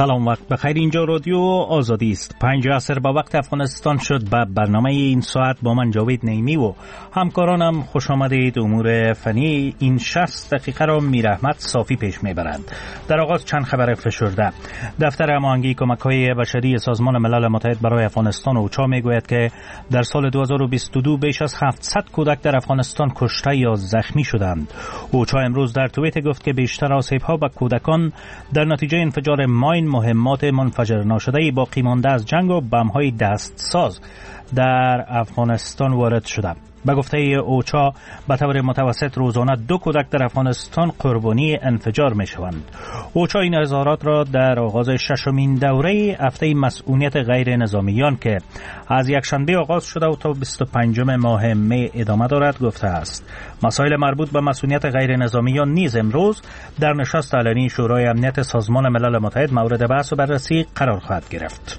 سلام، وقت بخیر. اینجا رادیو آزادی است. 5 عصر با وقت افغانستان شد. به برنامه این ساعت با من جاوید نعیمی و همکارانم خوش آمدید. امور فنی این 60 دقیقه را میر احمد صافی پیش میبرند. در آغاز چند خبر فشرده. دفتر هماهنگی کمک‌های بشری سازمان ملل متحد برای افغانستان اوچا میگوید که در سال 2022 بیش از 700 کودک در افغانستان کشته یا زخمی شدند. اوچا امروز در توییت گفت که بیشتر آسیب‌ها به کودکان در نتیجه انفجار ماین، مهمات منفجر ناشده باقی مانده از جنگ و بم‌های دستساز در افغانستان وارد شده. به گفته اوچا به طور متوسط روزانه 2 کودک در افغانستان قربانی انفجار می شوند. اوچا این اظهارات را در آغاز 6مین دوره هفته مسئولیت غیر نظامیان که از یکشنبه آغاز شده و تا 25 ماه می ادامه دارد گفته است. مسائل مربوط به مسئولیت غیر نظامیان نیز امروز در نشست علنی شورای امنیت سازمان ملل متحد مورد بحث و بررسی قرار خواهد گرفت.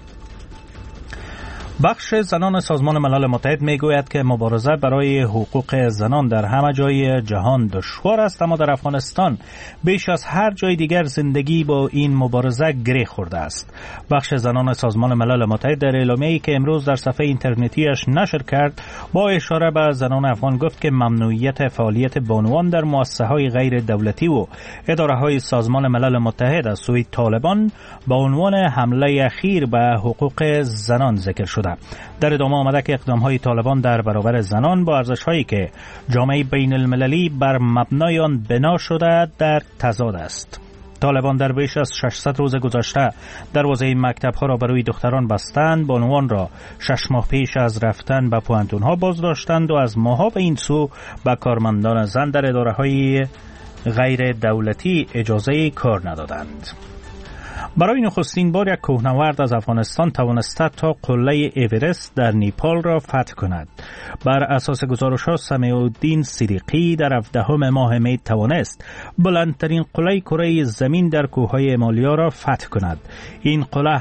بخش زنان سازمان ملل متحد میگوید که مبارزه برای حقوق زنان در همه جای جهان دشوار است، اما در افغانستان بیش از هر جای دیگر زندگی با این مبارزه گره خورده است. بخش زنان سازمان ملل متحد در اعلامیه‌ای که امروز در صفحه اینترنتیش نشر کرد با اشاره به زنان افغان گفت که ممنوعیت فعالیت بانوان در مؤسسه‌های غیر دولتی و اداره‌های سازمان ملل متحد از سوی طالبان به عنوان حمله اخیر به حقوق زنان ذکر شده. در ادامه آمده که اقدام‌های طالبان در برابر زنان با ارزش‌هایی که جامعه بین المللی بر مبنای آن بنا شده در تضاد است. طالبان در بیش از 600 روز گذشته دروازه مکتب‌ها را برای دختران بستند، بانوان را 6 ماه پیش از رفتن به پوهنتون‌ها بازداشتند و از ماه‌ها به این سو به کارمندان زن در اداره‌های غیر دولتی اجازه کار ندادند. برای نخستین بار یک کوهنورد از افغانستان توانسته تا قله اورست در نیپال را فتح کند. بر اساس گزارش‌ها سمیع الدین صدیقی در 17 ماه می توانست بلندترین قله کره زمین در کوههای هیمالیا را فتح کند. این قله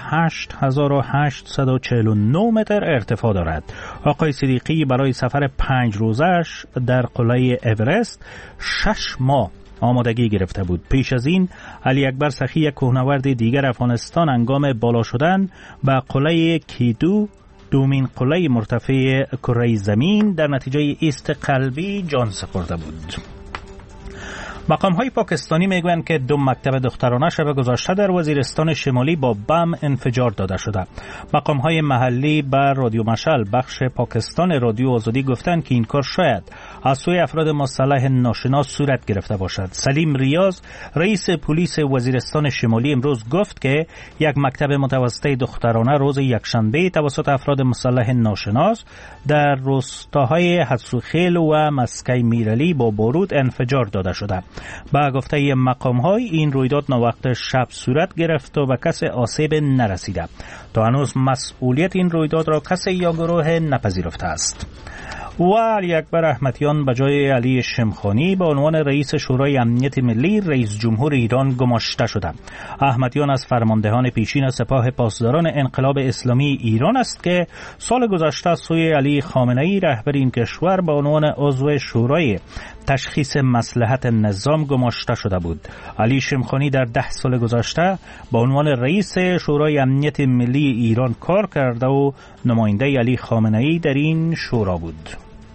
8849 متر ارتفاع دارد. آقای صدیقی برای سفر 5 روزش در قله اورست 6 ماه آمادگی گرفته بود. پیش از این علی اکبر سخی، یک کوهنورد دیگر افغانستان، هنگام بالا شدن به قله کیدو، دومین قله مرتفع کره زمین، در نتیجه ایست قلبی جان سپرده بود. مقام‌های پاکستانی میگویند که 2 مکتب دخترانه شب گذشته در وزیرستان شمالی با بم انفجار داده شده. مقام‌های محلی بر رادیو مشعل بخش پاکستان رادیو آزادی گفتند که این کار شاید از سوی افراد مسلح ناشناس صورت گرفته باشد. سلیم ریاض، رئیس پلیس وزیرستان شمالی، امروز گفت که یک مکتب متوسط دخترانه روز یکشنبه توسط افراد مسلح ناشناس در روستاهای حدسوخیل و مسکی میرعلی با بارود انفجار داده شده. با گفته مقام‌های این رویداد ناوقت شب صورت گرفت و به کسی آسیب نرسیده. تا هنوز مسئولیت این رویداد را کسی یا گروه نپذیرفته است. و علی اکبر احمدیان به جای علی شمخانی به عنوان رئیس شورای امنیت ملی رئیس جمهور ایران گماشته شده. احمدیان از فرماندهان پیشین سپاه پاسداران انقلاب اسلامی ایران است که سال گذشته سوی علی خامنه‌ای رهبر این کشور به عنوان عضو شورای تشخیص مصلحت نظام گماشته شده بود. علی شمخانی در 10 سال گذشته به عنوان رئیس شورای امنیت ملی ایران کار کرده و نماینده علی خامنه‌ای در این شورا بود.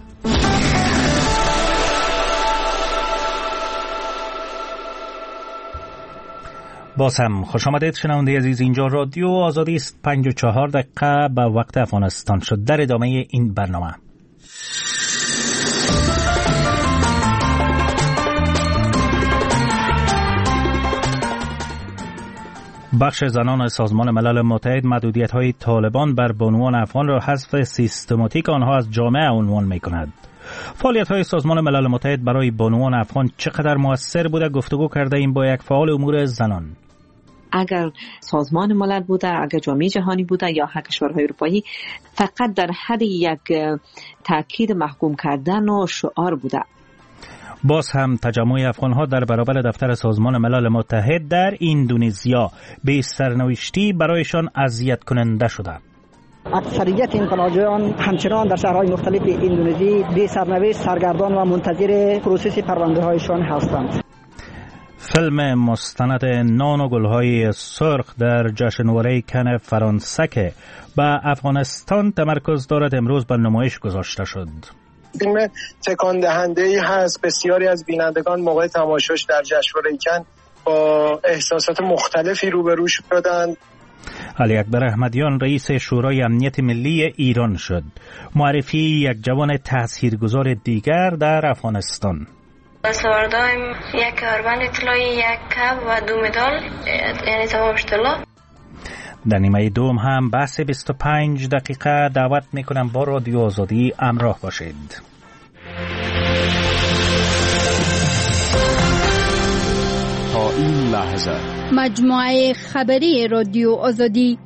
باز هم خوش آمدید شنونده عزیز. اینجا رادیو آزادی است. 5:04 به وقت افغانستان شد. در ادامه این برنامه بخش زنان سازمان ملل متحد محدودیت‌های طالبان بر بانوان افغان را حذف سیستماتیک آنها از جامعه عنوان می‌کند. فعالیت‌های سازمان ملل متحد برای بانوان افغان چقدر مؤثر بوده گفتگو کرده ایم با یک فعال امور زنان. اگر سازمان ملل بوده، اگر جامعه جهانی بوده یا هر کشورهای اروپایی، فقط در حد یک تاکید محکوم کردن و شعار بوده. باز هم تجمع افغان‌ها در برابر دفتر سازمان ملل متحد در اندونزیا به سرنوشتی برایشان اذیت کننده شده. اکثریت انقلابیان همچنان در شهرهای مختلف اندونزی به سرنوشت سرگردان و منتظر پروسس پرونده‌هایشان هستند. فیلم مستند نان و گلهای سرخ در جشنواره کن فرانسه که به افغانستان تمرکز دارد امروز به نمایش گذاشته شد. فیلم تکان دهنده‌ای هست. بسیاری از بینندگان موقع تماشاش در جشنواره کن با احساسات مختلفی روبرو شدند. علی اکبر احمدیان رئیس شورای امنیت ملی ایران شد. معرفی یک جوان تاثیرگذار دیگر در افغانستان. سواردایم یک کمربند طلایی، یک کپ و 2 مدال، یعنی تمام طلا. در نیمه دوم هم بحث 25 دقیقه دعوت میکنم با رادیو آزادی همراه باشید. تا این لحظه مجموعه خبری رادیو آزادی.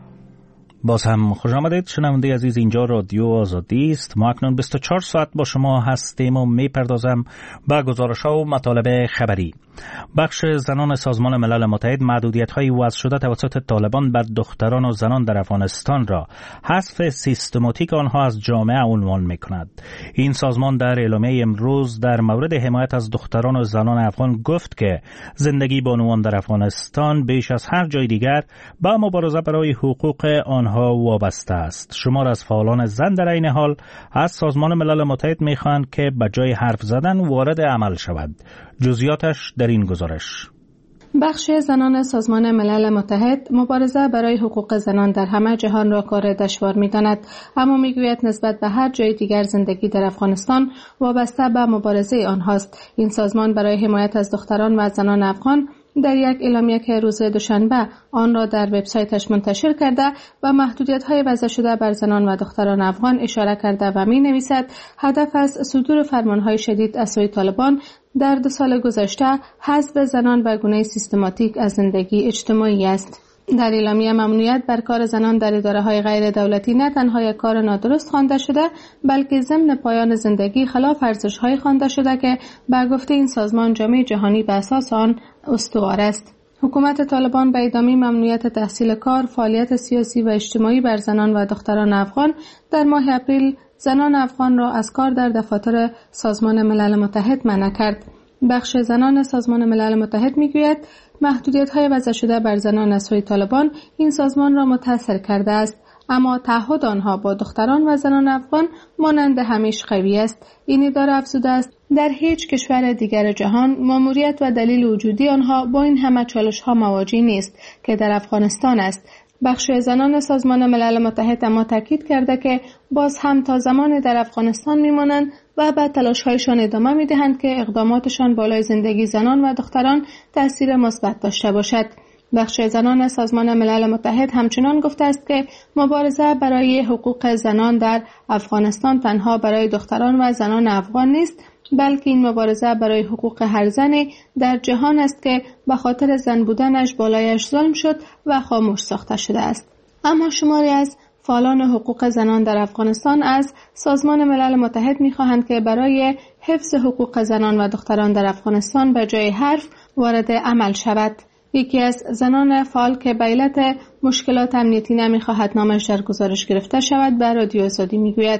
باز هم خوش آمدید شنونده عزیز، اینجا رادیو آزادی است. ما اکنون 24 ساعت با شما هستیم و میپردازم به گزارش‌ها و مطالب خبری. بخش زنان سازمان ملل متحد محدودیت‌های وضع شده توسط طالبان بر دختران و زنان در افغانستان را حذف سیستماتیک آنها از جامعه عنوان می‌کند. این سازمان در اعلامیه امروز در مورد حمایت از دختران و زنان افغان گفت که زندگی بانوان در افغانستان بیش از هر جای دیگر با مبارزه برای حقوق آنها وابسته است. شمار از فعالان زن در این حال از سازمان ملل متحد می‌خواهند که به جای حرف زدن وارد عمل شود. جزئیاتش در این گزارش. بخش زنان سازمان ملل متحد مبارزه برای حقوق زنان در همه جهان را کار دشوار می‌داند، اما می‌گوید نسبت به هر جای دیگر زندگی در افغانستان وابسته به مبارزه آنهاست. این سازمان برای حمایت از دختران و زنان افغان در یک اعلامیه که روز دوشنبه آن را در وبسایتش منتشر کرده و محدودیت‌های وضع شده بر زنان و دختران افغان اشاره کرده و می‌نویسد هدف از صدور فرمان‌های شدید از سوی طالبان در 2 سال گذشته حذف زنان به گونه سیستماتیک از زندگی اجتماعی است. در اعلامیه ممنوعیت بر کار زنان در اداره‌های غیر دولتی نه تنها یک کار نادرست خوانده شده، بلکه ضمن پایان زندگی خلاف ارزش‌های خوانده شده که به گفته این سازمان جامعه جهانی به اساس آن استوار است. حکومت طالبان به ادامه ممنوعیت تحصیل کار، فعالیت سیاسی و اجتماعی بر زنان و دختران افغان در ماه اپریل زنان افغان را از کار در دفاتر سازمان ملل متحد منع کرد. بخش زنان سازمان ملل متحد میگوید محدودیت‌های وضع شده بر زنان از سوی طالبان این سازمان را متاثر کرده است، اما تعهد آنها با دختران و زنان افغان مانند همیشه قوی است. این اداره افزوده است در هیچ کشور دیگر جهان ماموریت و دلیل وجودی آنها با این همه چالش‌ها مواجه نیست که در افغانستان است. بخش زنان سازمان ملل متحد اما تاکید کرده که باز هم تا زمان در افغانستان میمانند و به تلاش‌هایشان ادامه میدهند که اقداماتشان بالای زندگی زنان و دختران تأثیر مثبت داشته باشد. بخش زنان سازمان ملل متحد همچنان گفته است که مبارزه برای حقوق زنان در افغانستان تنها برای دختران و زنان افغان نیست، بلکه این مبارزه برای حقوق هر زنی در جهان است که به خاطر زن بودنش بالایش ظلم شد و خاموش ساخته شده است. اما شماری از فعالان حقوق زنان در افغانستان از سازمان ملل متحد می‌خواهند که برای حفظ حقوق زنان و دختران در افغانستان به جای حرف وارد عمل شود. یکی از زنان فعال که به علت مشکلات امنیتی نمی‌خواهد نامش در گزارش گرفته شود به رادیو آزادی میگوید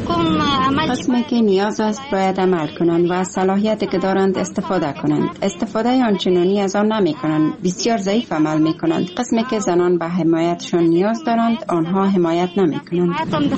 قسمی که نیاز است باید عمل کنند و از صلاحیتی که دارند استفاده کنند. استفاده آنچنانی از آن نمی کنند، بسیار ضعیف عمل می کنند. قسمی که زنان به حمایتشان نیاز دارند آنها حمایت نمی کنند.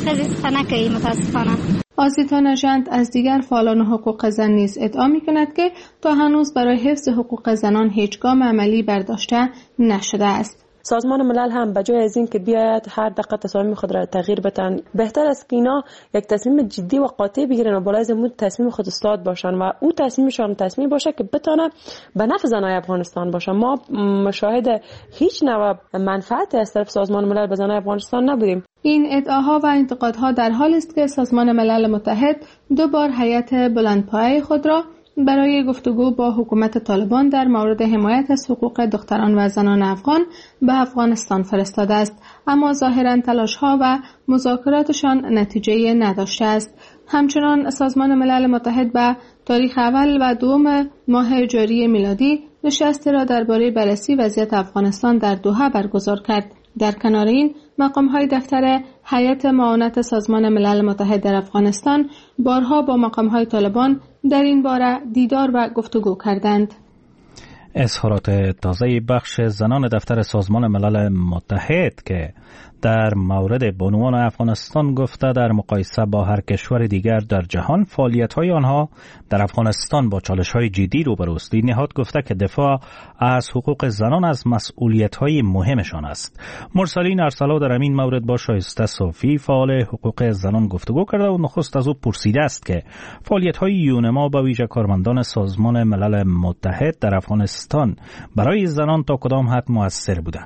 آزیتا نژند از دیگر فعالان حقوق زن نیز ادعا می‌کند که تا هنوز برای حفظ حقوق زنان هیچ گام عملی برداشته نشده است. سازمان ملل هم بجای از این که بیاید هر دقیقه تصامیم خود را تغییر بدن، بهتر است که اینا یک تصمیم جدی و قاطع بگیرن و بالای زمین تصمیم خود استاد باشن و او تصمیمشان تصمیم باشه که بتونه به نفع زنای افغانستان باشه. ما مشاهد هیچ نوع منفعتی از طرف سازمان ملل به زنای افغانستان نبودیم. این ادعاها و انتقادها در حالی است که سازمان ملل متحد 2 بار هیئت بلندپایه خود را برای گفتگو با حکومت طالبان در مورد حمایت از حقوق دختران و زنان افغان به افغانستان فرستاده است، اما ظاهراً تلاش‌ها و مذاکراتشان نتیجه نداشته است. همچنان سازمان ملل متحد به تاریخ اول و دوم ماه جاری میلادی نشستی را درباره بررسی وضعیت افغانستان در دوحه برگزار کرد. در کنار این مقام‌های دفتر هیئت معاونت سازمان ملل متحد در افغانستان بارها با مقام‌های طالبان در این باره دیدار و گفتگو کردند. اظهارات تازه بخش زنان دفتر سازمان ملل متحد که در مورد بانوان افغانستان گفته در مقایسه با هر کشور دیگر در جهان فعالیت‌های آنها در افغانستان با چالش‌های جدی روبروست. این نهاد گفته که دفاع از حقوق زنان از مسئولیت‌های مهمشان است. مرسلین ارسلا در این مورد با شایسته صافی فعال حقوق زنان گفتگو کرده و نخست از او پرسیده است که فعالیت‌های یونما با ویژه کارمندان سازمان ملل متحد در افغانستان برای زنان تا کدام حد مؤثر بوده.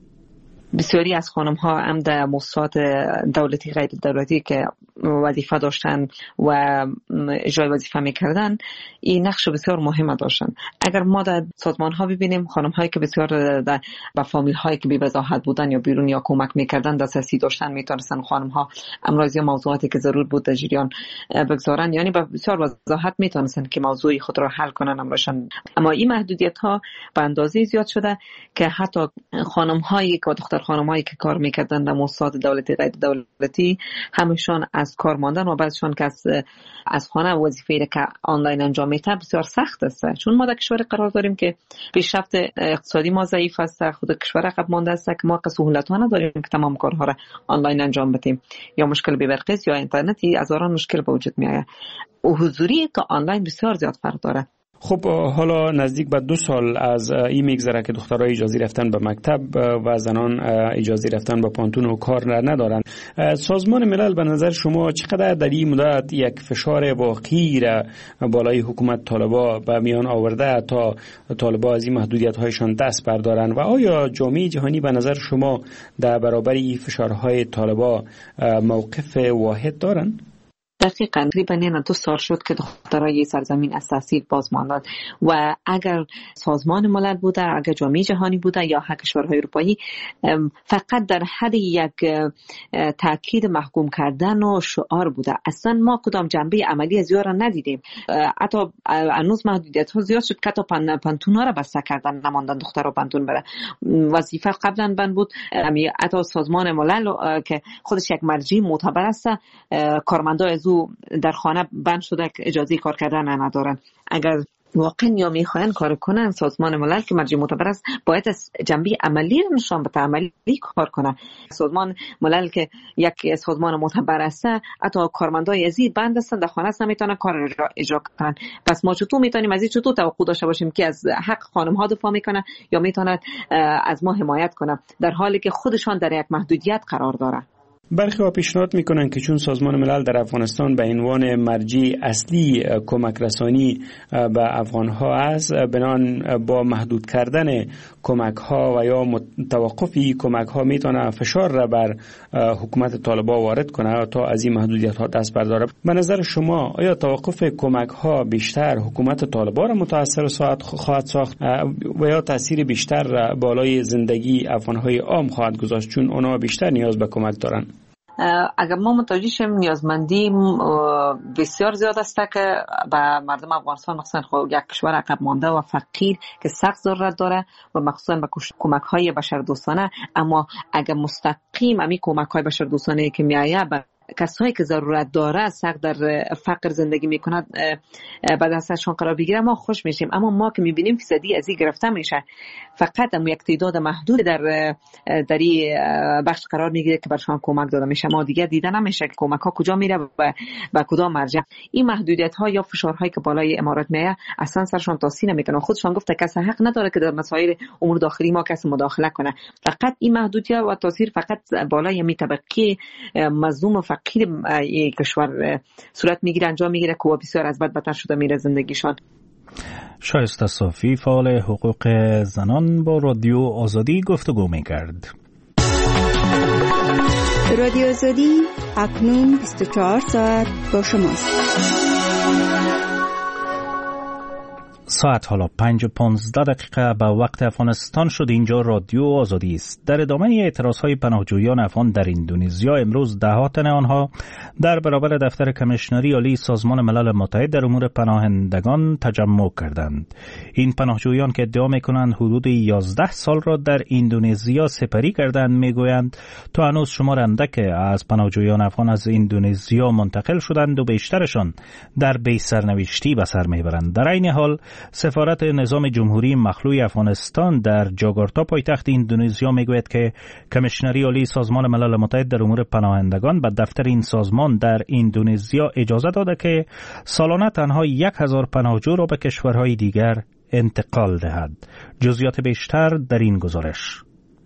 بسیاری از خانم ها هم در مؤسسات دولتی غیر دولتی که وظیفه داشتن و اجرای وظیفه میکردن این نقش بسیار مهم داشتن. اگر ما در سازمان ها ببینیم خانم هایی که بسیار با فامیل هایی که بی وضاحت بودن یا بیرون یا کمک میکردن دسترسی داشتن، میتونستن خانم ها امراض یا موضوعاتی که ضرور بود در جریان بگذارن، یعنی با بسیار وضاحت میتونستن که موضوعی خود را حل کنن امرشان. اما این محدودیت ها به اندازه زیاد شده که حتی خانم هایی که دختر خانمایی که کار میکردن در مؤسسات دولتی غیر دولتی همشون از کار ماندن و بعضشون که از خانه وظیفه‌ای که آنلاین انجام میده بسیار سخت است، چون ما در کشور قرار داریم که پیشرفت اقتصادی ما ضعیف است، خود کشور عقب مانده است که ما سهولت‌ها نداریم که تمام کارها را آنلاین انجام بدیم، یا مشکل بی برقی یا اینترنتی از آن مشکل به وجود میآید و حضوری تا آنلاین بسیار زیاد فرق داره. خب حالا نزدیک به 2 سال از این میگذره که دخترها اجازه رفتن به مکتب و زنان اجازه رفتن به پانتون و کار ندارن. سازمان ملل به نظر شما چقدر در این مدت یک فشار واقعی را بالای حکومت طالبا به میان آورده تا طالبا از این محدودیت هایشان دست بردارن و آیا جامعه جهانی به نظر شما در برابر این فشارهای طالبا موقف واحد دارن؟ دقیقاً تقریباً 2 سال شد که دخترای سرزمین از تحصیل باز ماندند و اگر سازمان ملل بوده، اگر جامعه جهانی بوده یا هر کشورهای اروپایی فقط در حد یک تاکید محکوم کردن و شعار بوده. اصلا ما کدام جنبه عملی از را ندیدیم. حتی هنوز محدودیت ها زیاد شد که حتی پانتون ها را بسته کردن، نماندن دخترها پانتون بره. وظیفه قبلا بند بود، حتی سازمان ملل که خودش یک مرجع معتبر است، کارمندان از در خانه بند شده که اجازه کار کردن ندارن. اگر واقعا یا میخواین کار کنن سازمان ملل که مرجع معتبر است باید از جنبه عملی نشان بده، عملی کار کنه. سازمان ملل که یک سازمان معتبر است حتی کارمندای ازی بند هستن در خانه است نمیتونن کار اجرا کنن. پس ما چطور میتونیم از این چطور توقع داشته باشیم که از حق خانم ها دفاع میکنه یا میتونه از ما حمایت کنه در حالی که خودشان در یک محدودیت قرار داره؟ برخی ها پیشنهاد میکنن که چون سازمان ملل در افغانستان به عنوان مرجع اصلی کمک رسانی به افغان ها است، بنان با محدود کردن کمک ها و یا توقفی کمک ها میتونه فشار را بر حکومت طالبان وارد کنه تا از این محدودیت ها دست برداره. به نظر شما آیا توقف کمک ها بیشتر حکومت طالبان را متاثر خواهد ساخت و یا تاثیر بیشتر بالای زندگی افغان های عام خواهد گذاشت، چون اونا بیشتر نیاز به کمک دارن؟ اگر ما متوجه شیم نیازمندی بسیار زیاد است که به مردم افغانستان مخصوصا یک کشور عقب مانده و فقیر که سخت ضرورت داره و مخصوصا به کمک‌های بشردوستانه، اما اگر مستقیم امی کمک‌های بشردوستانه که میآید کسایی که ضرورت داره سخت در فقر زندگی میکنند بعد ازشون قرار بگیره ما خوش میشیم. اما ما که میبینیم فیصدی از این گرفته میشه، فقط یک تعداد محدود در این بخش قرار میگیره که برشان کمک داده میشه. ما دیگه دیده نمیشه که کمک ها کجا میره و کدام مرجع. این محدودیت ها یا فشارهایی که بالای امارات میاد اصلا سرشون تاثیر نمیکنه. خودشان گفته کسی حق نداره که در مسائل امور داخلی ما کسی مداخله کنه. فقط این محدودیت و تاثیر فقط بالای می طبقه مظلوم و فقیر کشور صورت میگیره، انجام میگیره که بسیار از بد بدتر شده میره زندگیشان. شایسته صافی فعال حقوق زنان با رادیو آزادی گفتگو میکرد. رادیو آزادی اکنون 24 ساعت با شماست. ساعت حالا 5:15 به وقت افغانستان شد. اینجا رادیو آزادی است. در ادامه اعتراضهای پناهجویان افغان در اندونزیا امروز ده تن آنها در برابر دفتر کمیشنری عالی سازمان ملل متحد در امور پناهندگان تجمع کردند. این پناهجویان که ادعا می‌کنند حدود 11 سال را در اندونزیا سپری کردند میگویند تا هنوز شمار اندک از پناهجویان افغان از اندونزیا منتقل شدند و بیشترشان در بی سرنوشتی به سر میبرند. در این حال سفارت نظام جمهوری مخلوع افغانستان در جاکارتا پایتخت اندونزیا میگوید که کمیشنری عالی سازمان ملل متحد در امور پناهندگان به دفتر این سازمان در اندونزیا اجازه داده که سالانه تنها 1000 پناهجو را به کشورهای دیگر انتقال دهد. جزئیات بیشتر در این گزارش.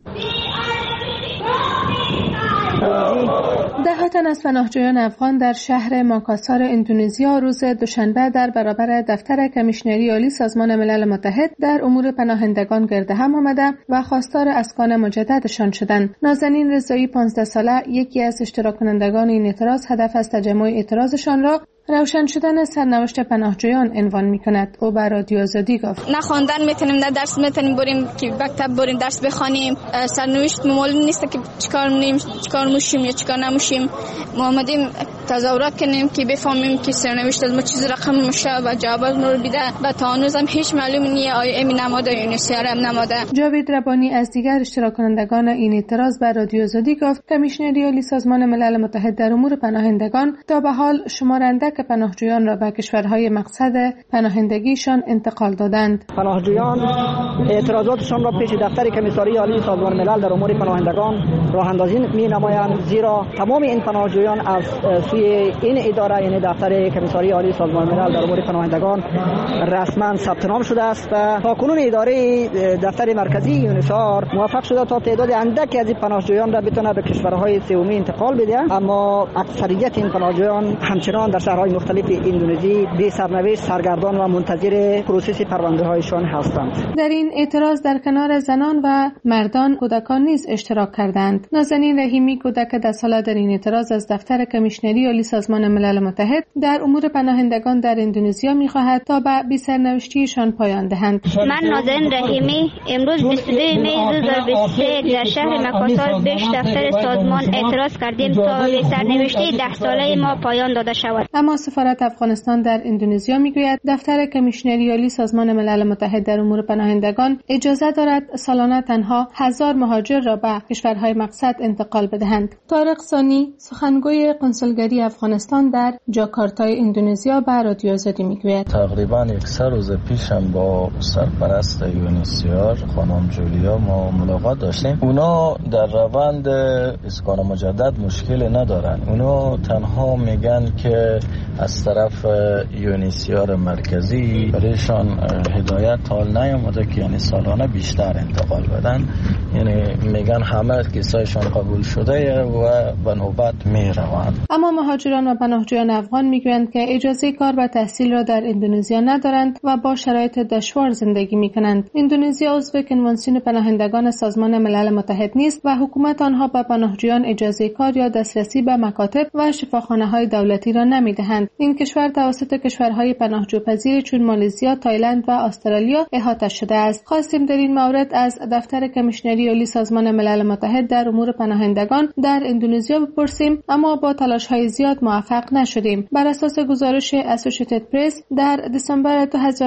ده تن از پناهجویان افغان در شهر ماکاسار اندونزیا روز دوشنبه در برابر دفتر کمیشنری عالی سازمان ملل متحد در امور پناهندگان گرد هم آمده و خواستار اسکان مجددشان شدند. نازنین رضایی 15 ساله یکی از اشتراک کنندگان این اعتراض هدف از تجمع اعتراضشان را روشن شدن سرنوشت پناهجویان عنوان می‌کند. او بر رادیو آزادی گفت: نه خواندن میتونیم، نه درس میتونیم بریم که مکتب بریم درس بخوانیم. سرنوشت معلوم نیست که چیکار موشیم یا چیکار نموشیم. ما اومدیم تظاهرات کنیم که بفهمیم که سرنوشت از ما چیز رقم میشه و جواب ما رو بده. و تا هنوز هم هیچ معلوم نیست آیا این نماده یا نسیار هم نماده. جاوید ربانی از دیگر اشتراک کنندگان این اعتراض بر رادیو آزادی گفت: کمیشنری عالی سازمان ملل متحد در امور پناهندگان تا به حال شمارنده که پناهجویان را به کشورهای مقصد پناهندگیشان انتقال دادند. پناهجویان اعتراضاتشان را پیش دفتر کمیساری عالی سازمان ملل در امور پناهندگان راه اندازی می‌نمایند، زیرا تمام این پناهجویان از سوی این اداره، یعنی دفتر کمیساری عالی سازمان ملل در امور پناهندگان، رسما ثبت نام شده است و تاکنون اداره دفتر مرکزی یونسار موفق شده تا تعداد اندکی از این پناهجویان را بتونه به کشورهای سومی انتقال بده، اما اکثریت این پناهجویان همچنان در شهرهای مختلف اندونزی بی سرنوشت سرگردان و منتظر پروسس پرونده هایشان هستند. در این اعتراض در کنار زنان و مردان کودکان نیز اشتراک کردند. نازنین رحیمی کودک 10 ساله در این اعتراض از دفتر کمیشنری عالی سازمان ملل متحد در امور پناهندگان در اندونزیا می‌خواهد تا به بی سرنوشتیشان پایان دهند. من نازنین رحیمی امروز 22 می 2023 در شهر مکاسار پیش دفتر سازمان اعتراض کردیم تا بی سرنوشتی 10 ساله ما پایان داده شود. اما سفارت افغانستان در اندونزیا میگوید دفتر کمیشنری عالی سازمان ملل متحد در امور پناهندگان اجازه دارد سالانه تنها 1000 مهاجر را به کشورهای مقصد انتقال بدهند. طارق ثانی سخنگوی کنسولگری افغانستان در جاکارتای اندونزیا به رادیو آزادی میگوید: تقریبا 1 روز پیشم با سرپرست یونیسیار خانم جولیا ما ملاقات داشتیم. اونا در روند اسکان مجدد مشکل ندارن. اونا تنها میگن که از طرف یونیسیار مرکزی برایشان هدایت حال نیامده که یعنی سالانه بیشتر انتقال بدن، یعنی میگن همه کیسایشان قبول شده و به نوبت میروند. اما مهاجران و پناهجویان افغان میگویند که اجازه کار و تحصیل را در اندونزیا ندارند و با شرایط دشوار زندگی میکنند. اندونزیا عضو کنوانسیون پناهندگان سازمان ملل متحد نیست و حکومت آنها به پناهجویان اجازه کار یا دسترسی به مکاتب و شفاخانه‌های دولتی را نمیدهند. این کشور توسط کشورهای پناهجوپذیر چون مالزیا، تایلند و استرالیا احاطه شده است. خواستیم در این مورد از دفتر کمیشنری عالی سازمان ملل متحد در امور پناهندگان در اندونزیا بپرسیم، اما با تلاش‌های زیاد موفق نشدیم. بر اساس گزارش اسوسییتد پرس در دسامبر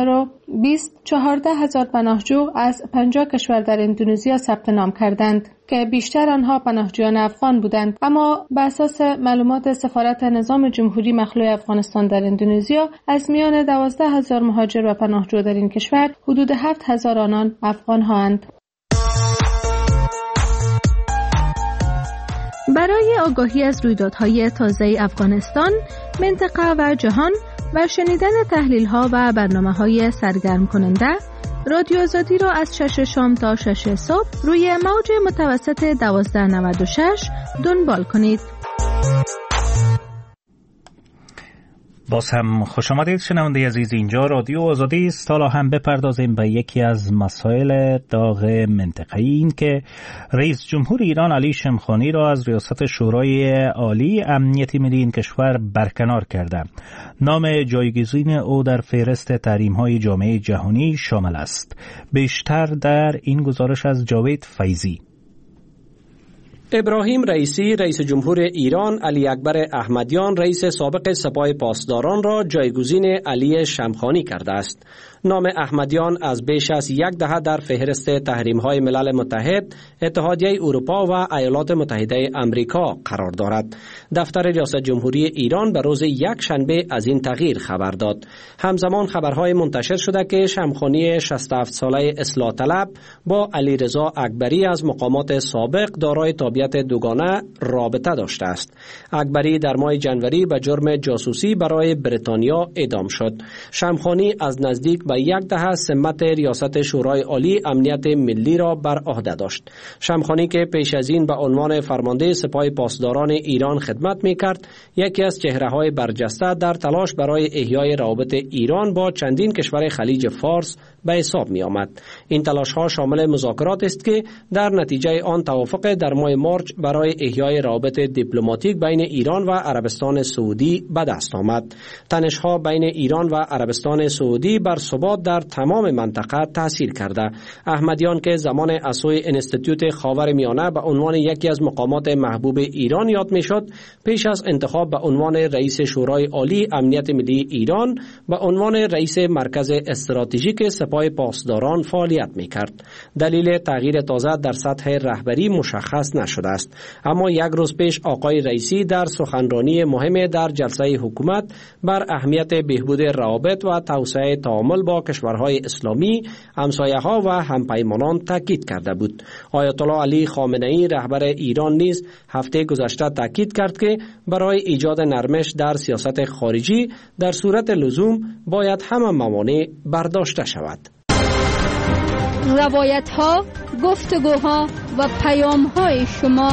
2020 14,000 پناهجو از 50 کشور در اندونزیا ثبت نام کردند که بیشتر آنها پناهجویان افغان بودند. اما بر اساس معلومات سفارت نظام جمهوری مخلوع افغانستان در اندونزیا از میان 12,000 مهاجر و پناهجو در این کشور حدود 7,000 آنان افغان هستند. برای آگاهی از رویدادهای تازه افغانستان، منطقه و جهان و شنیدن تحلیل‌ها و برنامه‌های سرگرم کننده، رادیو آزادی را از 6 شام تا 6 صبح روی موج متوسط 1296 دنبال کنید. باز هم خوش آمدید شنونده عزیز، اینجا رادیو آزادی است. حالا هم بپردازیم به یکی از مسائل داغ منطقه‌ای، این که رئیس جمهور ایران علی شمخانی را از ریاست شورای عالی امنیت ملی این کشور برکنار کرده. نام جایگزین او در فهرست تحریم‌های جامعه جهانی شامل است. بیشتر در این گزارش از جاوید فیضی. ابراهیم رئیسی رئیس جمهور ایران، علی اکبر احمدیان رئیس سابق سپاه پاسداران را جایگزین علی شمخانی کرده است. نام احمدیان از بیش از یک دهه در فهرست تحریم‌های ملل متحد، اتحادیه اروپا و ایالات متحده آمریکا قرار دارد. دفتر ریاست جمهوری ایران به روز یک شنبه از این تغییر خبر داد. همزمان خبرهای منتشر شده که شمخانی 67 ساله اصلاح طلب با علیرضا اکبری از مقامات سابق دارای تابعیت دوگانه رابطه داشته است. اکبری در ماه جنوری به جرم جاسوسی برای بریتانیا اعدام شد. شمخانی از نزدیک به یک دهه سمت ریاست شورای عالی امنیت ملی را بر عهده داشت. شمخانی که پیش از این به عنوان فرمانده سپاه پاسداران ایران خدمت می‌کرد، یکی از چهره‌های برجسته در تلاش برای احیای روابط ایران با چندین کشور خلیج فارس به حساب می‌آمد. این تلاش‌ها شامل مذاکرات است که در نتیجه آن توافق در ماه مارچ برای احیای روابط دیپلماتیک بین ایران و عربستان سعودی به دست آمد. تنش‌ها بین ایران و عربستان سعودی بر ثبات در تمام منطقه تاثیر کرده. احمدیان که زمان از سوی انستیتوت خاورمیانه به عنوان یکی از مقامات محبوب ایران یاد می‌شد، پیش از انتخاب به عنوان رئیس شورای عالی امنیت ملی ایران به عنوان رئیس مرکز استراتژیک سپاه پاسداران فعالیت می‌کرد. دلیل تغییر تازه در سطح رهبری مشخص نشده است، اما یک روز پیش آقای رئیسی در سخنرانی مهم در جلسه حکومت بر اهمیت بهبود روابط و توسعه تعامل با کشورهای اسلامی، همسایه‌ها و همپیمانان تاکید کرده بود. آیت الله علی خامنه‌ای رهبر ایران نیز هفته گذشته تاکید کرد که برای ایجاد نرمش در سیاست خارجی در صورت لزوم باید همه موانع برداشته شود. روایت‌ها، گفتگوها و پیام‌های شما.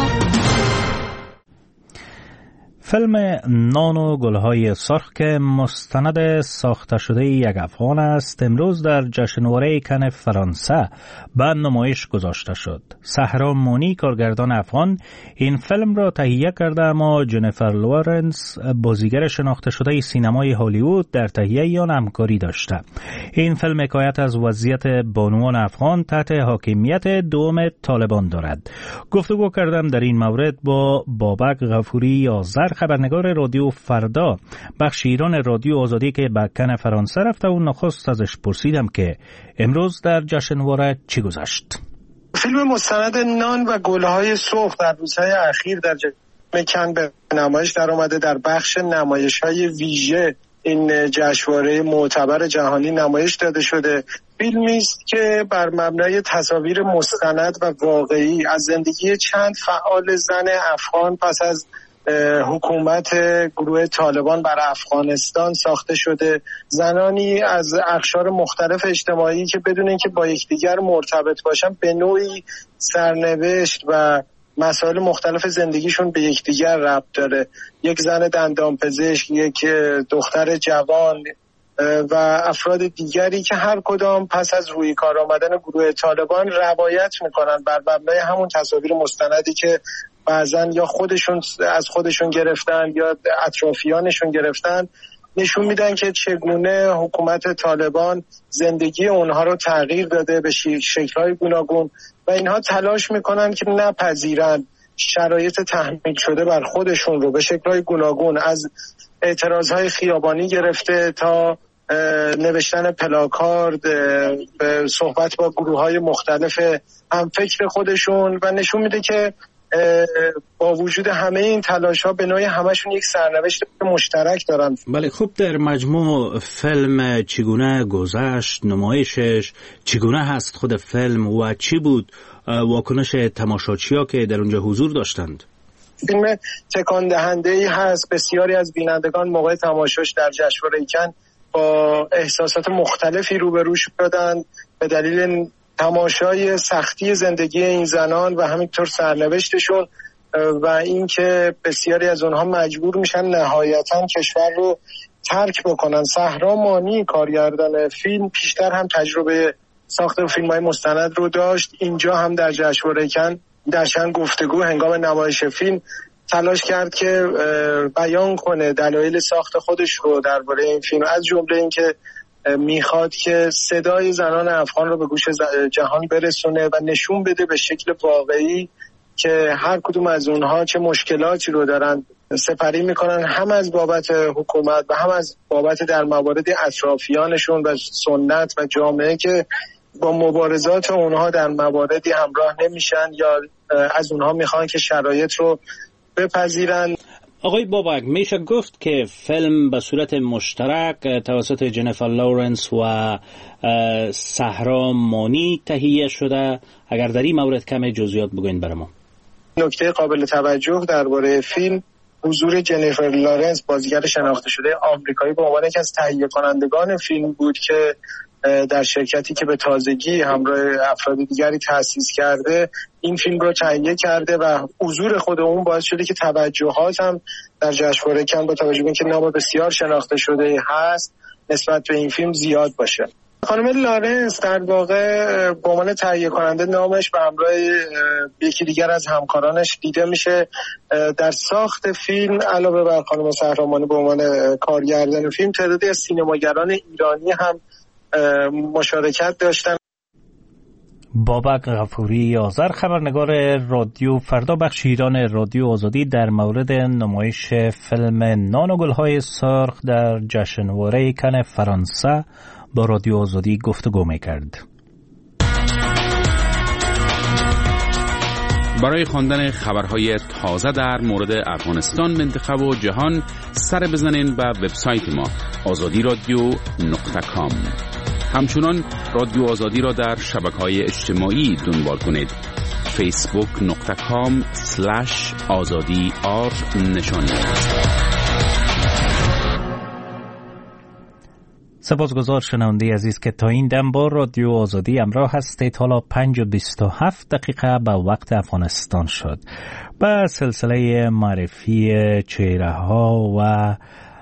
فیلم نان و گلهای سرخ که مستند ساخته شده یک افغان است، امروز در جشنواره کن فرانسه به نمایش گذاشته شد. صحرا مونی کارگردان افغان این فیلم را تهیه کرده، اما جنیفر لورنس بازیگر شناخته شده سینمای هالیوود در تهیه آن همکاری داشته. این فیلم حکایت از وضعیت بانوان افغان تحت حاکمیت دوم طالبان دارد. گفتگو کردم در این مورد با بابک غفوری یازر، خبرنگار رادیو فردا بخش ایران رادیو آزادی که به کن فرانسه رفته و نخست ازش پرسیدم که امروز در جشنواره چی گذشت. فیلم مستند نان و گلهای سرخ در روزهای اخیر در کن به نمایش در آمده. در بخش نمایش‌های ویژه این جشنواره معتبر جهانی نمایش داده شده. فیلمی است که بر مبنای تصاویر مستند و واقعی از زندگی چند فعال زن افغان پس از حکومت گروه طالبان بر افغانستان ساخته شده. زنانی از اقشار مختلف اجتماعی که بدون اینکه با یکدیگر مرتبط باشن به نوعی سرنوشت و مسائل مختلف زندگیشون به یکدیگر ربط داره. یک زن دندانپزشک، یک دختر جوان و افراد دیگری که هر کدام پس از روی کار آمدن گروه طالبان روایت میکنن بر مبنای همون تصاویر مستندی که بعضن یا خودشون از خودشون گرفتن یا اطرافیانشون گرفتن، نشون میدن که چگونه حکومت طالبان زندگی اونها رو تغییر داده به شکل‌های گوناگون و اینها تلاش میکنن که نپذیرن شرایط تحمیل شده بر خودشون رو به شکل‌های گوناگون، از اعتراضهای خیابانی گرفته تا نوشتن پلاکارد، صحبت با گروه‌های مختلف همفکر خودشون، و نشون میده که با وجود همه این تلاش‌ها به نوعی همشون یک سرنوشت مشترک دارن. بله، خوب، در مجموع فیلم چگونه گذشت، نمایشش چگونه هست خود فیلم و چی بود واکنش تماشاچی‌ها که در اونجا حضور داشتند؟ فیلم تکان دهنده‌ای هست. بسیاری از بینندگان موقع تماشاش در جشنواره کن با احساسات مختلفی روبرو شدند به دلیل تماشای سختی زندگی این زنان و همینطور سرنوشتشون و اینکه بسیاری از اونها مجبور میشن نهایتاً کشور رو ترک بکنن. صحرا مانی کارگردان فیلم پیشتر هم تجربه ساخت فیلم‌های مستند رو داشت. اینجا هم در جشنواره کن در چند گفتگو هنگام نمایش فیلم تلاش کرد که بیان کنه دلایل ساخت خودش رو درباره این فیلم، از جمله اینکه میخواد که صدای زنان افغان رو به گوش جهان برسونه و نشون بده به شکل واقعی که هر کدوم از اونها چه مشکلاتی رو دارن سپری میکنن، هم از بابت حکومت و هم از بابت در موارد اطرافیانشون و سنت و جامعه که با مبارزات اونها در مواردی همراه نمیشن یا از اونها میخوان که شرایط رو بپذیرن. آقای بابک، میشه گفت که فیلم به صورت مشترک توسط جنیفر لورنس و صحرا مانی تهیه شده؟ اگر در این مورد کم جزئیات بگوین برام. نکته قابل توجه درباره فیلم حضور جنیفر لورنس، بازیگر شناخته شده آمریکایی، به عنوان یکی از تهیه کنندگان فیلم بود که در شرکتی که به تازگی همراه افراد دیگری تأسیس کرده این فیلم رو تهیه کرده و حضور خود اون باعث شده که توجهات هم در جشنواره کن با توجه به اینکه نام بسیار شناخته شده هست نسبت به این فیلم زیاد باشه. خانم لارنس در واقع به عنوان تهیه کننده نامش به همراه یکی دیگر از همکارانش دیده میشه. در ساخت فیلم علاوه بر خانم صحرامانی به عنوان کارگردان فیلم، تعدادی از سینماگران ایرانی هم مشارکت داشتن. بابک غفوری آذر، خبرنگار رادیو فردا بخش ایران رادیو آزادی، در مورد نمایش فیلم نان و گل‌های سرخ در جشنواره کن فرانسه با رادیو آزادی گفتگو می‌کرد. برای خواندن خبرهای تازه در مورد افغانستان، منطقه و جهان سر بزنین به وبسایت ما azadiradio.com. همچنان رادیو آزادی را در شبکه‌های اجتماعی دنبال کنید. facebook.com/azadi_r سپاسگزار شنونده عزیز که تا این دم با رادیو آزادی همراه هستید. حالا 5:27 به وقت افغانستان شد. با سلسله معرفی چهره‌ها و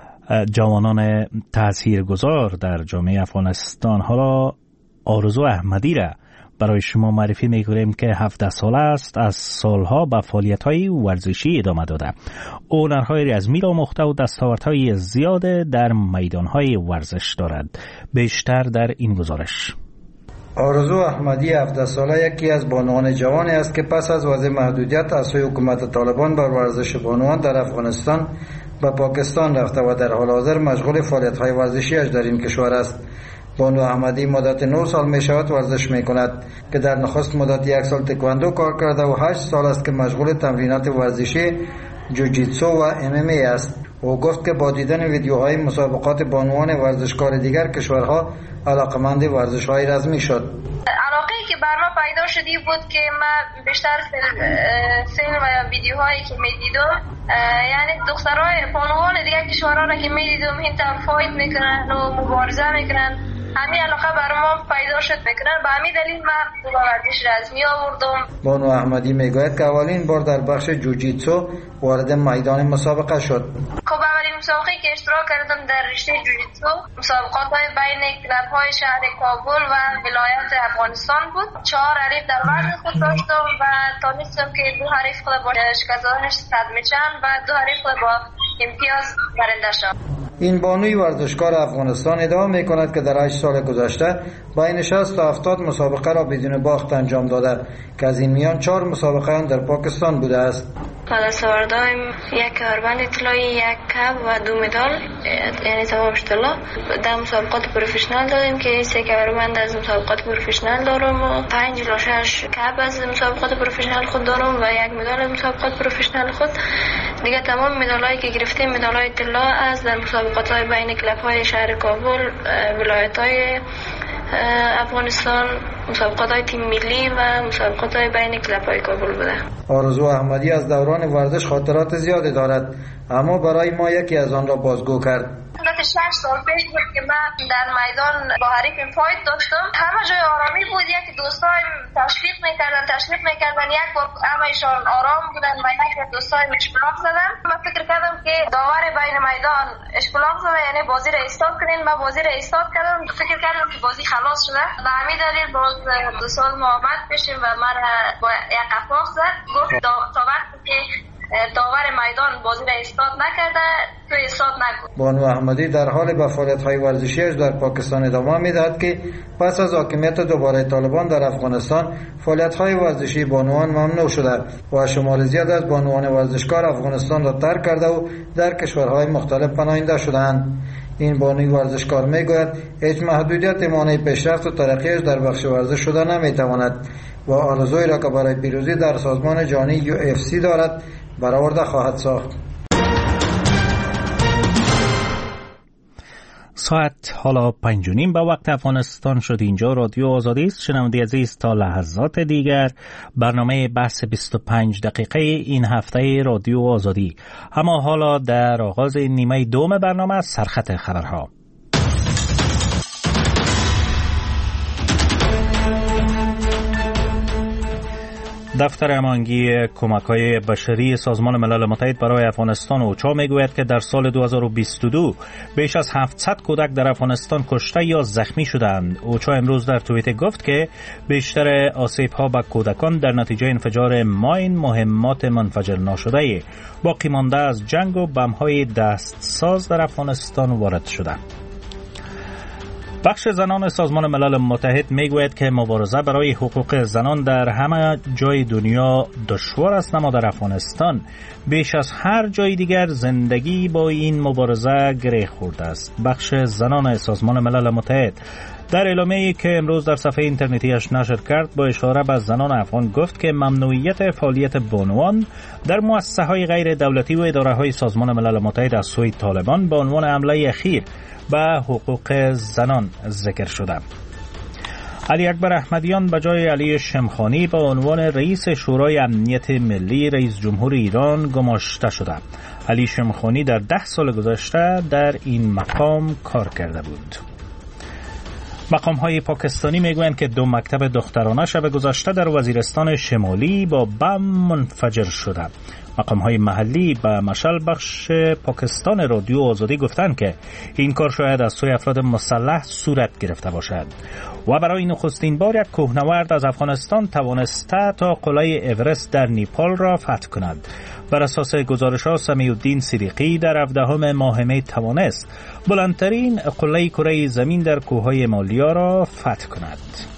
جوانان تاثیرگذار در جامعه افغانستان، حالا آرزو احمدی را برای شما معرفی می‌کنیم که 17 ساله است، از سالها به فعالیت‌های ورزشی ادامه داده. او هنرهای رزمی را آموخته و دستاوردهای زیاد در میدان‌های ورزش دارد. بیشتر در این گزارش. آرزو احمدی 17 ساله یکی از بانوان جوانی است که پس از وضع محدودیت از سوی حکومت طالبان بر ورزش بانوان در افغانستان به پاکستان رفته و در حال حاضر مشغول فعالیت‌های ورزشی‌اش در این کشور است. بانو احمدی مدت 9 سال می شود ورزش می کند که در نخست مدت 1 سال تکواندو کار کرده و 8 سال است که مشغول تمرینات ورزشی جوجیتسو و MMA است. او گفت که با دیدن ویدیوهای مسابقات بانوان ورزشکار دیگر کشورها علاقمند ورزش‌های رزمی شد. علاقه‌ای که بر ما پیدا شدی بود که من بیشتر فیلم و ویدیوهایی که می‌دیدم، یعنی دخترای بانوان دیگر کشورها را که می‌دیدم این طرف فایت می‌کنن و مبارزه می‌کنن، همین علاقه بر ما پیدا شد می‌کنن. به همین دلیل من به ورزش رزمی آوردم. بانو احمدی میگوید که اولین بار در بخش جوجیتسو وارد میدان مسابقه شد. خب اولین مسابقه‌ای که اشتراک کردم در رشته جوجیتسو مسابقات‌های بین کلب‌های شهر کابل و ولایت افغانستان بود. 4 حریف در وزن خود داشتم و تانستم که 2 حریف خود با شکست دادنش صدمه چند و 2 حریف خود با امتیاز برنده شد. این بانوی ورزشکار افغانستان ادعا می‌کند که در 8 سال گذشته بین 60 تا 70 مسابقه را بدون باخت انجام داده که از این میان 4 مسابقه آن در پاکستان بوده است. دستاوردهایم 1 هاربند طلایی، 1 کپ و 2 مدال، یعنی تمام طلا. در مسابقات پروفشنال دادیم که 3 هاربند از مسابقات پروفشنال دارم و 5.6 کپ از مسابقات پروفشنال خود دارم و 1 مدال از مسابقات پروفشنال خود. دیگه تمام مدالایی که گرفتیم مدالای طلا از در مسابقات‌های بین کلب‌های شهر کابل، ولایت‌های افغانستان، مسابقات‌های تیم ملی و مسابقات‌های بین کلب‌های کابل بوده. آرزو احمدی از دوران ورزش خاطرات زیادی دارد، اما برای ما یکی از آن را بازگو کرد. مدت 6 سال پیش بود که من در میدان با حریفم فایت داشتم. همه جای آرامی بود، یکی دوستایم تشویق میکردن، یک بار همه ایشان آرام بودن، من یک دوستایم اشپلاق زدن. من فکر کردم که داور بین میدان اشپلاق زده یعنی بازی را استارت کنین. من بازی را استارت کردم، فکر کردم که بازی خلاص شده. به همین دلیل باز 2 سال محبت بشیم و من با یک قفاق زد. گفت تا وقتی که داور میدان بازی را استارت نکرده تو استارت نکن. بانو احمدی در حال به فعالیت‌های ورزشیش در پاکستان ادامه می‌دهد که پس از حاکمیت دوباره طالبان در افغانستان فعالیت‌های ورزشی بانوان ممنوع شده و شمار زیاد از بانوان ورزشکار افغانستان را ترک کرده و در کشورهای مختلف پناهنده شده‌اند. این بانوی ورزشکار میگوید هیچ محدودیت مانع پیشرفت و ترقیش در بخش ورزش شده نمیتواند و آرزویی را که برای پیروزی در سازمان جهانی UFC دارد برآورده خواهد ساخت. ساعت حالا 5:30 به وقت افغانستان شد. اینجا رادیو آزادی است. شنونده عزیز، تا لحظات دیگر برنامه بحث 25 دقیقه این هفته رادیو آزادی. اما حالا در آغاز نیمه دوم برنامه سرخط خبرها. دفتر هماهنگی کمک‌های بشری سازمان ملل متحد برای افغانستان اوچا میگوید که در سال 2022 بیش از 700 کودک در افغانستان کشته یا زخمی شدند. اوچا امروز در توییتر گفت که بیشتر آسیب‌ها به کودکان در نتیجه انفجار ماین مهمات منفجر ناشده باقی مانده از جنگ و بم‌های دستساز در افغانستان وارد شده. بخش زنان سازمان ملل متحد میگوید که مبارزه برای حقوق زنان در همه جای دنیا دشوار است، اما در افغانستان بیش از هر جای دیگر زندگی با این مبارزه گره خورده است. بخش زنان سازمان ملل متحد در اعلامیه‌ای که امروز در صفحه اینترنتیش نشر کرد با اشاره به زنان افغان گفت که ممنوعیت فعالیت بانوان در مؤسسه‌های غیر دولتی و اداره‌های سازمان ملل متحد از سوی طالبان به عنوان حمله اخیر به حقوق زنان ذکر شده. علی اکبر احمدیان به جای علی شمخانی به عنوان رئیس شورای امنیت ملی رئیس جمهور ایران گماشته شده. علی شمخانی در 10 سال گذشته در این مقام کار کرده بود. مقام‌های پاکستانی میگویند که 2 مکتب دخترانه شب گذشته در وزیرستان شمالی با بم منفجر شده. مقام‌های محلی به مشعل بخش پاکستان رادیو آزادی گفتند که این کار شاید از سوی افراد مسلح صورت گرفته باشد و برای نخستین بار یک کوهنورد از افغانستان توانسته تا قله اورست در نیپال را فتح کند. بر اساس گزارش‌ها سمیع الدین صدیقی در 17 ماه می توانست بلندترین قله کره زمین در کوههای مالیا را فتح کند.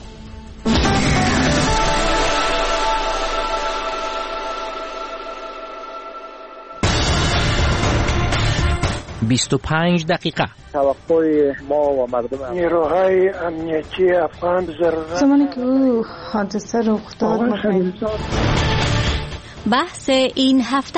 25 دقیقه. توقع ما و مردم نیروهای امنیتی افغان ضرورت زمانی که او حادثه رخ داد بحث این هفته.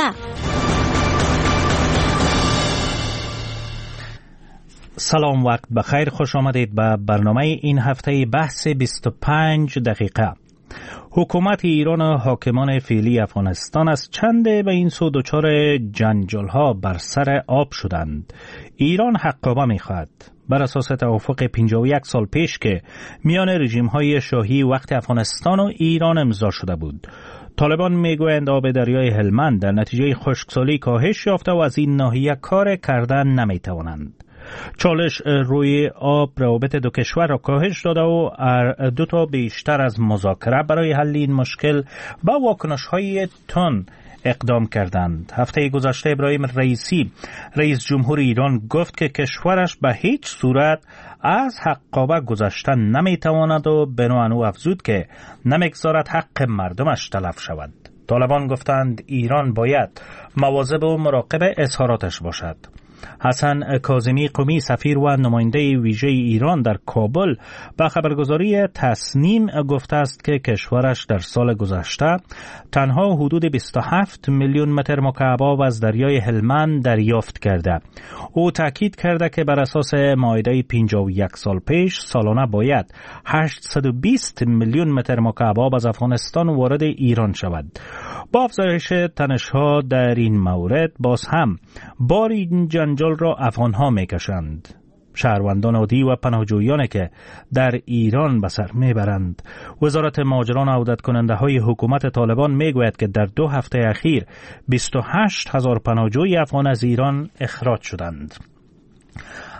سلام، وقت بخیر، خوش آمدید به برنامه این هفته بحث 25 دقیقه. حکومت ایران و حاکمان فعلی افغانستان از چند به این سو دچار جنجال‌ها بر سر آب شدند. ایران حقابه می‌خواهد. بر اساس توافق 51 سال پیش که میان رژیم‌های شاهی وقت افغانستان و ایران امضا شده بود. طالبان میگویند آب دریای هلمند در نتیجه خشکسالی کاهش یافته و از این ناحیه کار کردن نمی‌توانند. چالش روی آب روابط دو کشور را کاهش داده و دو تا بیشتر از مذاکره برای حل این مشکل با واکنش‌های تند اقدام کردند. هفته گذشته ابراهیم رئیسی رئیس جمهور ایران گفت که کشورش به هیچ صورت از حقابه گذشتن نمیتواند و بنابراین او افزود که نمیگذارد حق مردمش تلف شود. طالبان گفتند ایران باید مواظب و مراقب اظهاراتش باشد. حسن کاظمی قمی سفیر و نماینده ویژه ایران در کابل به خبرگزاری تصنیم گفته است که کشورش در سال گذشته تنها حدود 27 میلیون متر مکعب آب از دریای هلمند دریافت کرده. او تاکید کرده که بر اساس معاهده 51 سال پیش سالانه باید 820 میلیون متر مکعب آب از افغانستان وارد ایران شود. با افزایش تنش‌ها در این مورد باز هم بار این جنجال را افغان‌ها می‌کشند. شهروندان عادی و پناهجویانی که در ایران به سر میبرند. وزارت مهاجران و عودت کننده های حکومت طالبان میگوید که در 2 هفته اخیر 28,000 پناهجوی افغان از ایران اخراج شدند.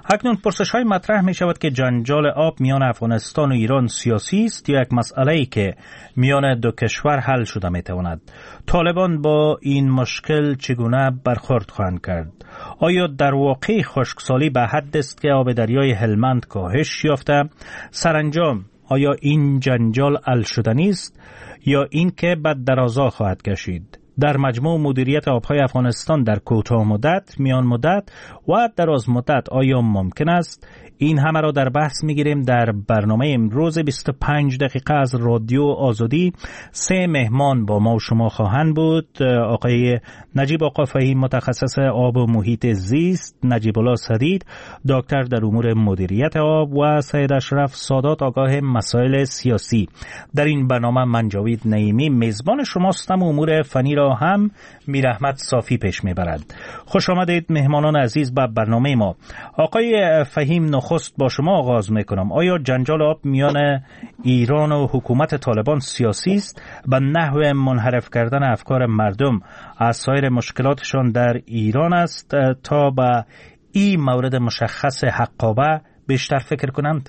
اکنون پرسش های مطرح می شود که جنجال آب میان افغانستان و ایران سیاسی است یا یک مسئله‌ای که میان دو کشور حل شده می تواند. طالبان با این مشکل چگونه برخورد خواهند کرد؟ آیا در واقع خشکسالی به حد است که آب دریای هلمند کاهش یافته؟ سرانجام آیا این جنجال حل شدنی است یا این که بد درازا خواهد کشید؟ در مجموع مدیریت آبهای افغانستان در کوتاه مدت، میان مدت و دراز مدت آیا ممکن است؟ این همه را در بحث میگیریم در برنامه امروز 25 دقیقه از رادیو آزادی. 3 مهمان با ما و شما خواهند بود. آقای نجیب آقا فهیم متخصص آب و محیط زیست، نجیب الله سدید دکتر در امور مدیریت آب و سید اشرف سادات آگاه مسائل سیاسی. در این برنامه من جاوید نعیمی میزبان شماستم و امور فنی را هم میر احمد صافی پیش میبرد. خوش آمدید مهمانان عزیز به برنامه ما. آقای فهیم نخست با شما آغاز میکنم. آیا جنجال آب میان ایران و حکومت طالبان سیاسی است و نحو منحرف کردن افکار مردم از سایر مشکلاتشان در ایران است تا به این مورد مشخص حقابه بیشتر فکر کنند؟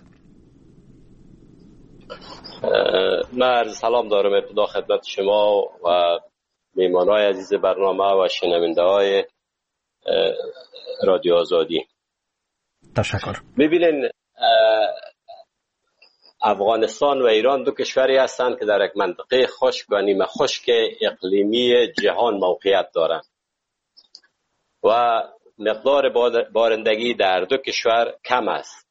من عرض سلام دارم ابتدا خدمت شما و مهمانای عزیز برنامه و شنونده های رادیو آزادی. تشکر. ببینین افغانستان و ایران دو کشوری هستند که در یک منطقه خشک و نیمه خشک اقلیمی جهان موقعیت دارند و مقدار بارندگی در دو کشور کم است.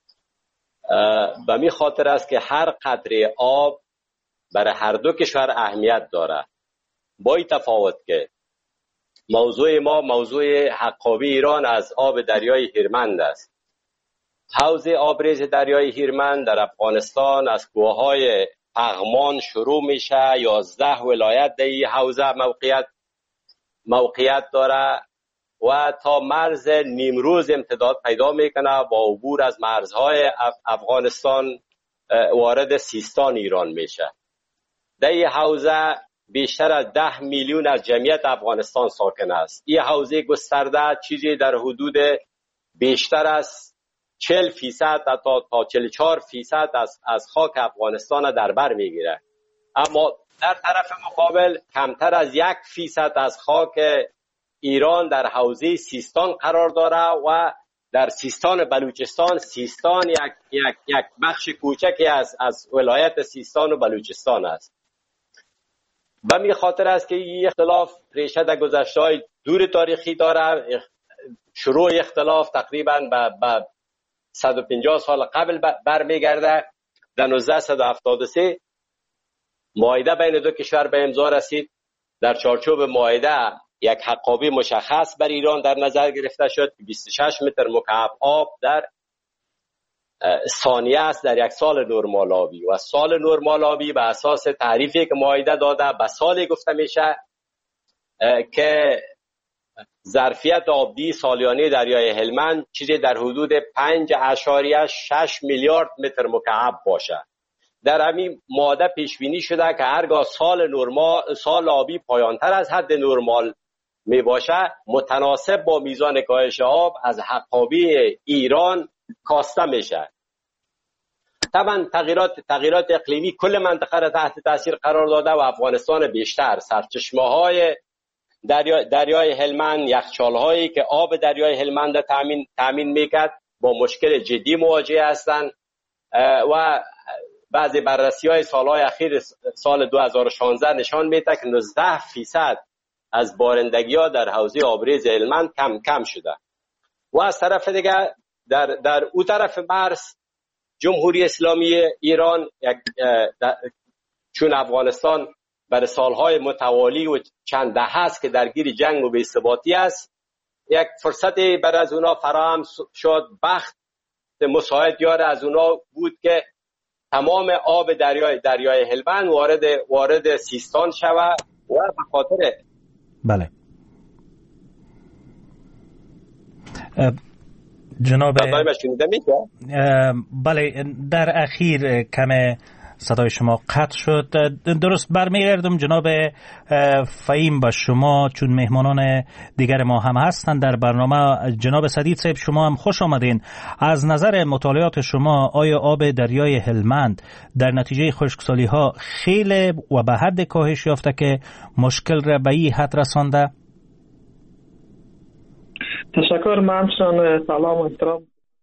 به می خاطر است که هر قطره آب برای هر دو کشور اهمیت دارد، با این تفاوت که موضوع ما موضوع حقابی ایران از آب دریای هیرمند است. حوض آبریز دریای هیرمند در افغانستان از کوههای پغمان شروع میشه. 11 ولایت در این حوزه موقعیت داره و تا مرز نیمروز امتداد پیدا میکنه. با عبور از مرزهای افغانستان وارد سیستان ایران میشه. در این حوزه بیشتر از 10 میلیون از جمعیت افغانستان ساکن است. این حوزه گسترده چیزی در حدود بیشتر از 40% تا 44% از خاک افغانستان در بر میگیره. اما در طرف مقابل کمتر از 1% از خاک ایران در حوزه سیستان قرار داره و در سیستان بلوچستان، سیستان یک بخش کوچکی از ولایت سیستان و بلوچستان است. به می خاطر است که این اختلاف ریشه در گذشته‌های دور تاریخی داره. شروع اختلاف تقریبا به 150 سال قبل برمیگرده. در 1973 معاهده بین دو کشور به امضا رسید. در چارچوب معاهده یک حقابه مشخص بر ایران در نظر گرفته شد که 26 متر مکعب آب در ثانیه است در یک سال نرمال آبی و سال نرمال آبی به اساس تعریفی که معاهده داده به سالی گفته میشه که ظرفیت آبی سالیانه دریای هلمند چیزی در حدود 5.6 میلیارد متر مکعب باشه. در همین معاهده پیش بینی شده که هرگاه سال آبی پایانتر از حد نرمال می باشه متناسب با میزان کاهش آب از حقابه ایران کاسته میشه. طبعا تغییرات اقلیمی کل منطقه را تحت تاثیر قرار داده و افغانستان بیشتر. سرچشمه‌های دریای هلمند، یخچال‌هایی که آب دریای هلمند را تامین میکرد با مشکل جدی مواجه هستند و بعضی بررسی‌های سال‌های اخیر سال 2016 نشان میده که 19% از بارندگی‌ها در حوزه آبریز هلمند کم شده. و از طرف دیگه در اون طرف مرز جمهوری اسلامی ایران چون افغانستان برای سالهای متوالی و چند دهه است که درگیر جنگ و بی‌ثباتی است، یک فرصتی برای از اونا فراهم شد. بخت مساعد یار از اونا بود که تمام آب دریای هلمند وارد سیستان شود و به خاطر بله جناب بله در اخیر کم صدای شما قطع شد. درست برمیگردم جناب فهیم با شما، چون مهمانان دیگر ما هم هستند در برنامه. جناب سدید صاحب شما هم خوش آمدین. از نظر مطالعات شما آیا آب دریای هلمند در نتیجه خشکسالی ها خیلی و به حد کاهش یافته که مشکل را به این حد رسانده؟ تشکر. من همچنان سلام و احترام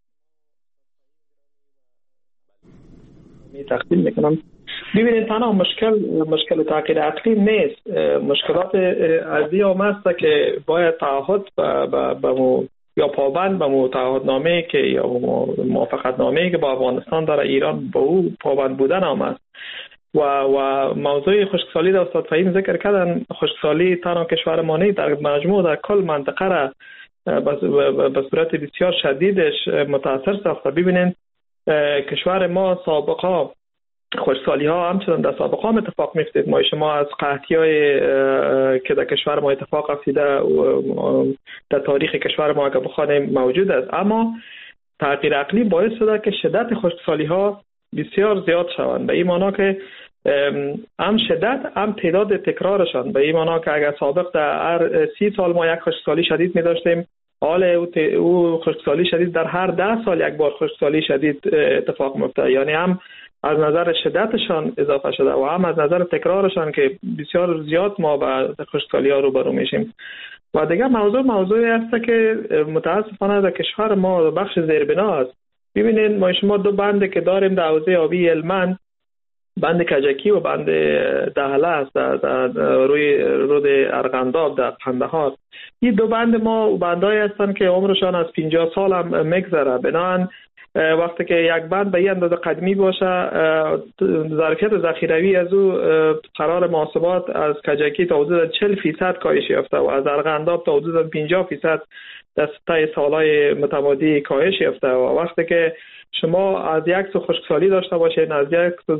تقدیم میکنم. ببینید تنها مشکل تغییر اقلیم نیست، مشکلات ارضی هم است که باید تعهد یا پابند به تعهدنامه که یا موافقت نامه که با افغانستان داره ایران به او پابند بودن هم است. و موضوع خشکسالی در استاد فهیم ذکر کردن، خشکسالی تنها کشور ما نیست، در مجموع در کل منطقه را به صورت بسیار شدیدش متاثر ساخته. ببینید کشور ما سابقا خشکسالی ها همچنان در سابقا هم اتفاق میفتید. ما از قحطی های که در کشور ما اتفاق افتیده در تاریخ کشور ما که بخوانیم موجود است، اما تغییر اقلیم باعث شده که شدت خشکسالی ها بسیار زیاد شوند، به این معنا که هم شدت هم تعداد تکرارشان. به این معنا که اگر سابق در هر 30 سال ما یک خشکسالی شدید می داشتیم، حال او خشکسالی شدید در هر 10 سال یک بار خشکسالی شدید اتفاق میفته. یعنی هم از نظر شدتشان اضافه شده و هم از نظر تکرارشان که بسیار زیاد ما با خشکسالی ها روبرو میشیم. و دیگه موضوعی است که متاسفانه در کشور ما بخش زیربنا است. ببینید ما شما دو بند که داریم در حوزه آبی هلمند، بند کجکی و بند دهله است در روی رود ارغنداب در قندهار. این دو بند ما بندایی هستند که عمرشان از 50 سال هم میگذره. بنابراین وقتی که یک بند به این اندازه قدیمی باشه، ظرفیت ذخیروی از او قرار محاسبات از کجکی تا حدود 40% کاهش یافته و از ارغنداب تا حدود 50% در طی سالهای متمادی کاهش یافته. و وقتی که شما از یک سو خشکسالی داشته باشین، از یک سو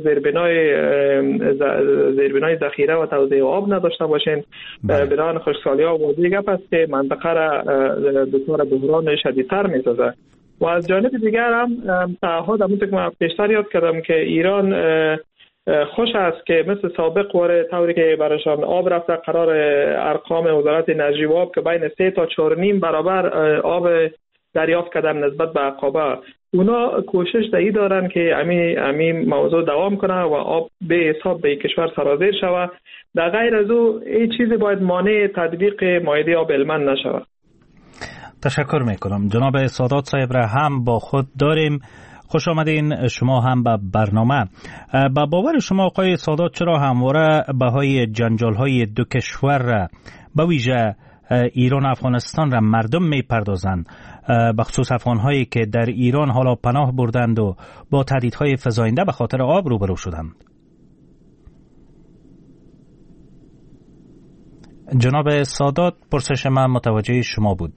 زیربنای ذخیره و توزیع آب نداشته باشین، بنابراین خشکسالی ها واضح گپ است که منطقه را دچار بحران شدیدتر می‌سازه. و از جانب دیگر هم تعهد همونطور که من پیشتر یاد کردم که ایران خوش است که مثل سابق واره طوری که برایشان آب رفته، قرار ارقام وزارت انرژی و آب که بین 3 تا 4.5 برابر آب دریافت کردن نسبت به عقابه. اونا کوشش دایی دارن که همین موضوع دوام کنه و آب به حساب به کشور سرازیر شود. در غیر از او این چیزی باید مانع تطبیق مائده آب هلمند نشود. تشکر میکنم. جناب سادات صاحب را هم با خود داریم. خوش آمدین شما هم به برنامه. با باور شما آقای سادات چرا همواره بهای جنجال های دو کشور را به ویژه ایران و افغانستان را مردم میپردازند، بخصوص افغانهایی که در ایران حالا پناه بردند و با تهدیدهای فزاینده به خاطر آب روبرو شدند؟ جناب سادات پرسش من متوجه شما بود.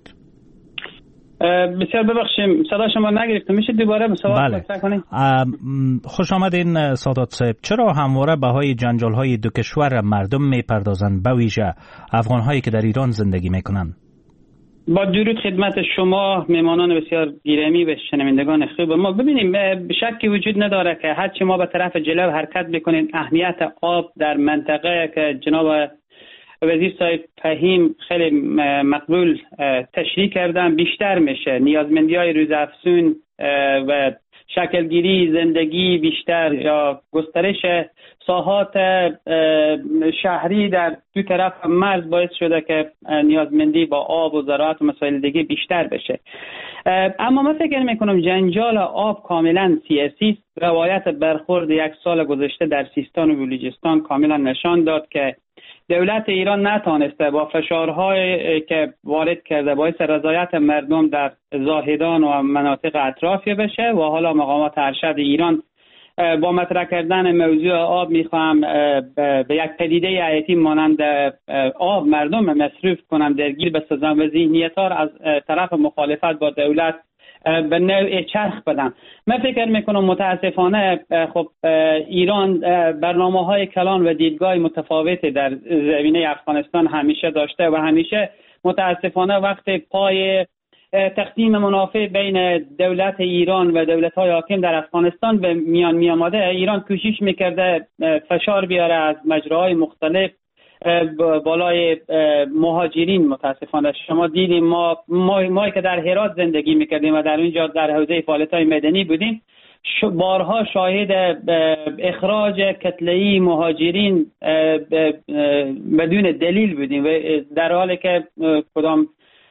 بسیار ببخشیم صدا شما نگرفتم، میشه دوباره به سوال مطرح کنید؟ خوش آمدین سادات صاحب. چرا همواره بهای جنجال های دو کشور مردم میپردازند، به ویژه افغان هایی که در ایران زندگی میکنند؟ با درود خدمت شما مهمانان بسیار گرامی و شنوندگان خوب ما. ببینیم شکی وجود نداره که هرچی ما به طرف جلو حرکت بکنیم اهمیت آب در منطقه که جناب وزیر صاحب فهیم خیلی مقبول تشریح کردن بیشتر میشه. نیازمندی‌های روزافزون و شکلگیری زندگی بیشتر یا گسترش ساحات شهری در دو طرف مرز باعث شده که نیازمندی با آب و زراعت و مسائل دیگه بیشتر بشه. اما من فکر میکنم جنجال آب کاملا سیاسی است. روایت برخورد 1 سال گذشته در سیستان و بلوچستان کاملا نشان داد که دولت ایران نتانسته با فشارهایی که وارد کرده باعث رضایت مردم در زاهدان و مناطق اطرافی بشه و حالا مقامات ارشد ایران با مطرح کردن موضوع آب میخوام به یک پدیده حیاتی مانند آب مردم مصرف کنم درگیر بسازم و ذهنیت‌ها از طرف مخالفت با دولت به نوع چرخ بدن. من فکر میکنم متاسفانه خب ایران برنامه‌های کلان و دیدگاه متفاوتی در زمینه افغانستان همیشه داشته و همیشه متاسفانه وقتی پای تقسیم منافع بین دولت ایران و دولت‌های حاکم در افغانستان به میان می آمده، ایران کوشش میکرده فشار بیاره از مجراهای مختلف بالای مهاجرین. متاسفانه شما دیدیم ما که در هرات زندگی میکردیم و در اونجا در حوزه فعالیت‌های مدنی بودیم، بارها شاهد اخراج کتله‌ای مهاجرین بدون دلیل بودیم و در حالی که کدام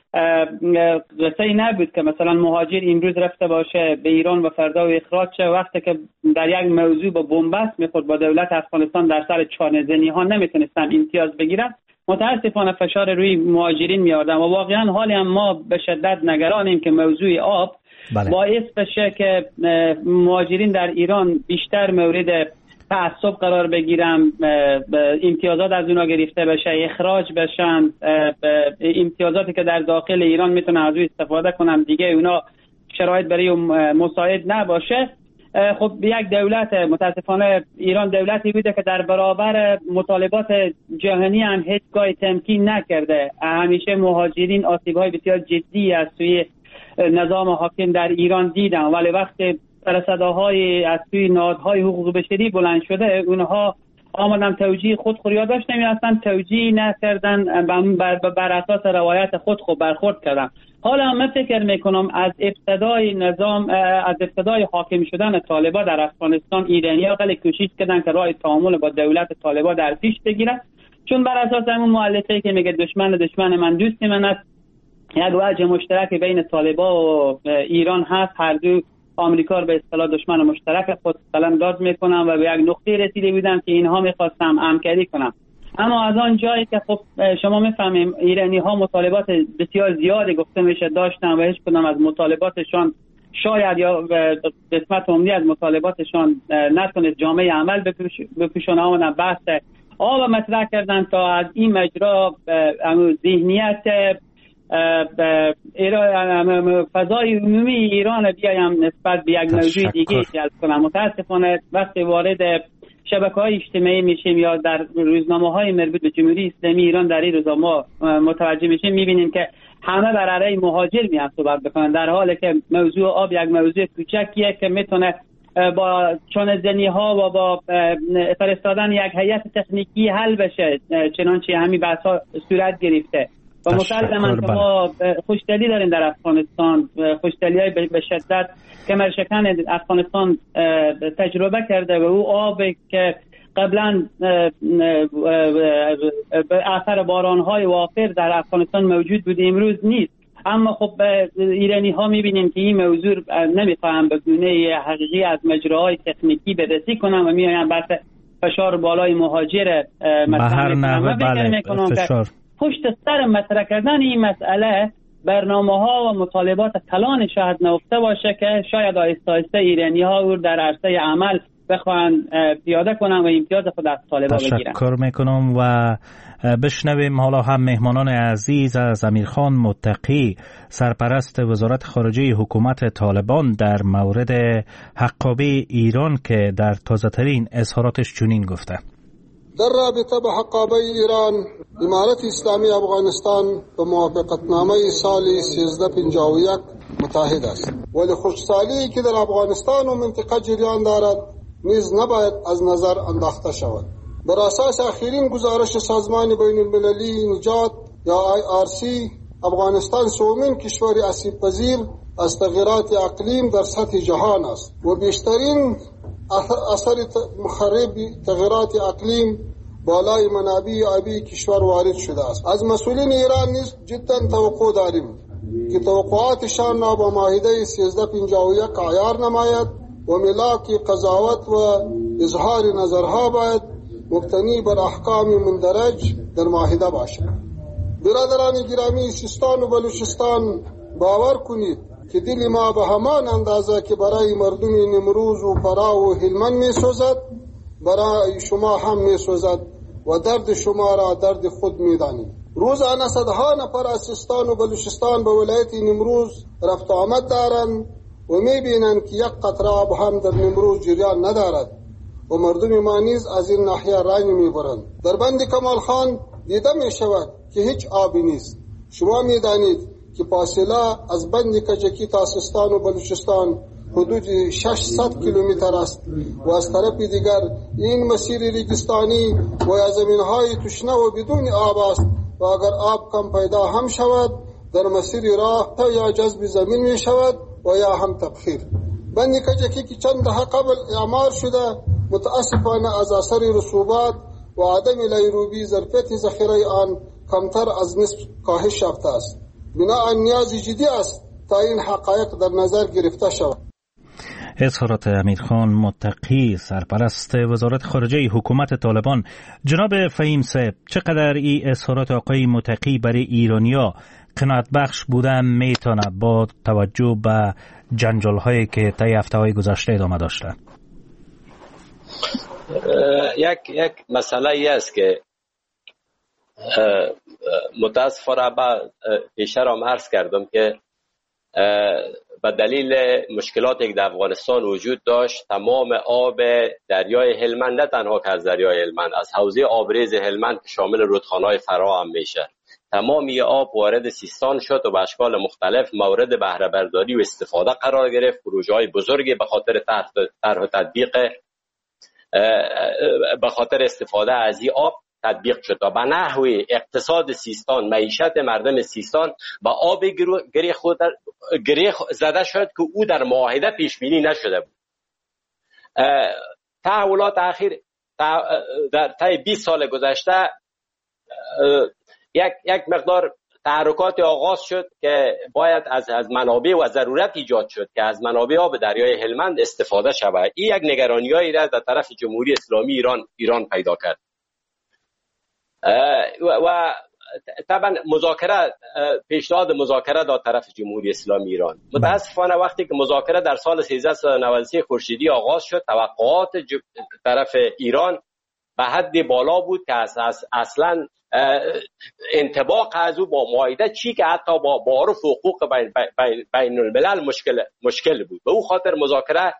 قصه‌ای نبود که مثلا مهاجر امروز رفته باشه به ایران و فردا و اخراج شه، وقتی که در یک موضوع با بنبست میخورد با دولت افغانستان در سر چانه‌زنی ها نمیتونستن امتیاز بگیرن. متاسفانه فشار روی مهاجرین میاردن و واقعا حالی هم ما به شدت نگرانیم که موضوع آب باعث بشه که مهاجرین در ایران بیشتر مورد تعصب قرار بگیرن، امتیازات از اونا گرفته بشه، اخراج بشن، امتیازاتی که در داخل ایران میتونن از اون استفاده کنن دیگه اونا شرایط برای مساعد نباشه. خب یک دولت، متاسفانه ایران دولتی بوده که در برابر مطالبات جهانی هم هیچگاه تمکین نکرده. همیشه مهاجرین آسیب‌های بسیار جدی از سوی نظام حاکم در ایران دیدن، ولی وقتی صداهای از سوی نهادهای حقوق بشری بلند شده اونها آمدن توجیه خودخوری داشت نمی‌استن، توجیه نکردن، بر اساس روایت خود برخورد کردن. حالا من فکر میکنم از ابتدای نظام، از ابتدای حاکم شدن طالبان در افغانستان، ایرانی‌ها خیلی کوشش کردن که راه تعامل با دولت طالبان در پیش بگیرن، چون بر اساس همون مؤلفه‌ای که میگه دشمن من دوست من است، یک وجه مشترک بین طالبان و ایران هست. هر دو آمریکا رو به اصطلاح دشمن مشترک خود قلمداد میکنن و به یک نقطه رسیده بودن که اینها میخواستن همکاری کنن. اما از آن جایی که خب شما میفهمیم ایرانی ها مطالبات بسیار زیادی گفته میشه داشتن و هیچ کدام از مطالباتشان شاید یا قسمت عمده از مطالباتشان نتونست جامعه عمل بپوشونه. آمدن بحث آب مطرح کردن تا از این مجرا ذهنیت فضای عمومی ایران بیایم نسبت به یک موضوع دیگه جلب کنم. متاسفانه وقتی وارد شبکه‌های اجتماعی میشیم یا در روزنامه‌های مربوط به جمهوری اسلامی ایران در این روزا ما متوجه میشیم، میبینیم که همه بر علیه مهاجر میان صحبت بکنن، در حالی که موضوع آب یک موضوع کوچکیه که میتونه با چانه‌زنی‌ها و با فرستادن یک هیئت تکنیکی حل بشه، چنانچه همین بحث‌ها صورت گرفته. و مسلماً که ما خوشدلی داریم در افغانستان، خوشدلی‌های به شدت کمرشکن افغانستان تجربه کرده و او آبی که قبلا به اثر باران‌های وافر در افغانستان موجود بود امروز نیست. اما خب ایرانی ها می‌بینیم که این موضوع نمی‌خواهند به گونه حقیقی از مجراهای تکنیکی بررسی کنن و می‌آیند بحث فشار بالای مهاجر مطرح می‌کنن. پشت سر مطرح کردن این مسئله برنامه‌ها و مطالبات کلان شاید نهفته باشه که شاید آهسته آهسته ایرانی‌ها او در عرصه عمل بخوان پیاده کنن و امتیاز خود از طالبان بگیرن. تشکر میکنم و بشنویم حالا هم مهمانان عزیز از امیرخان متقی، سرپرست وزارت خارجه حکومت طالبان، در مورد حقابه ایران که در تازه‌ترین اظهاراتش چنین گفته: در رابطه با حقابه ایران، امارت اسلامی افغانستان به موافقتنامه سال 1351 متحد است، ولی خوشحالی که در افغانستان و منطقه جریان دارد نیز نباید از نظر انداخته شود. بر اساس آخرین گزارش سازمان بین المللی نجات یا IRC، افغانستان سومین کشور آسیب پذیر از تغییرات اقلیم در سطح جهان است و بیشترین اثر مخرب تغییرات اقلیم بالای منابع آبی کشور وارد شده است. از مسئولین ایران نیز جدا توقع داریم که توقعاتشان را با معاهده 1351 عیار نماید و ملاک قضاوت و اظهار نظرها باید مبتنی بر احکام مندرج در معاهده باشد. برادران گرامی، سیستان و بلوچستان، باور کنید که دل ما به همان اندازه که برای مردم نمروز و فرا و هلمند می سوزد برای شما هم می سوزد و درد شما را درد خود می دانید. روزانه صدها نفر از سیستان و بلوچستان به ولایت نمروز رفت آمد دارند و می بینند که یک قطره آب هم در نمروز جریان ندارد و مردم ما نیز از این ناحیه رنج می برند. در بند کمال خان دیده می شود که هیچ آبی نیست. شما می دانید که فاصله از بند کجکی تا سیستان و بلوچستان حدود 600 کیلومتر است و از طرف دیگر این مسیر ریگستانی و یا زمینهای تشنه و بدون آب است و اگر آب کم پیدا هم شود در مسیر راه تا یا جذب زمین می شود و یا هم تبخیر. بند کجکی که چند دهه قبل اعمار شده متاسفانه از اثر رسوبات و عدم لیروبی ظرفیت ذخیره آن کمتر از نصف کاهش یافته است. بنابراین نیازی جدی است تا این حقایق در نظر گرفته شود. اظهارات امیرخان متقی سرپرست وزارت خارجه حکومت طالبان. جناب فهیم صاحب، چقدر این اظهارات آقای متقی برای ایرانیا قناعت بخش بوده میتونه با توجه به جنجال هایی که طی هفته های گذشته ادامه داشته؟ یک مسئله ای است که متاسفانه پیشتر هم عرض کردم که به دلیل مشکلاتی که در افغانستان وجود داشت تمام آب دریای هلمند، نه تنها که از دریای هلمند، از حوزه آبریز هلمند که شامل رودخانه‌های فرا هم میشه، تمام این آب وارد سیستان شد و به اشکال مختلف مورد بهره برداری و استفاده قرار گرفت. پروژه‌های بزرگی به خاطر طرح و تطبیق به خاطر استفاده از این آب تطبیق شد و به نحوی اقتصاد سیستان، معیشت مردم سیستان با آب گره زده شد که او در معاهده پیش بینی نشده بود. تحولات اخیر در طی 20 سال گذشته یک مقدار تحرکات آغاز شد که باید از منابع و ضرورت ایجاد شد که از منابع آب دریای هلمند استفاده شود. این یک نگرانی‌هایی را در طرف جمهوری اسلامی ایران پیدا کرد و طبعا پیشنهاد مذاکره در طرف جمهوری اسلامی ایران. متاسفانه وقتی که مذاکره در سال 1393 خورشیدی آغاز شد، توقعات طرف ایران به حد بالا بود که اصلا انطباق از او با معاهده چی که حتی با معارف حقوق بین الملل مشکل بود. به او خاطر مذاکره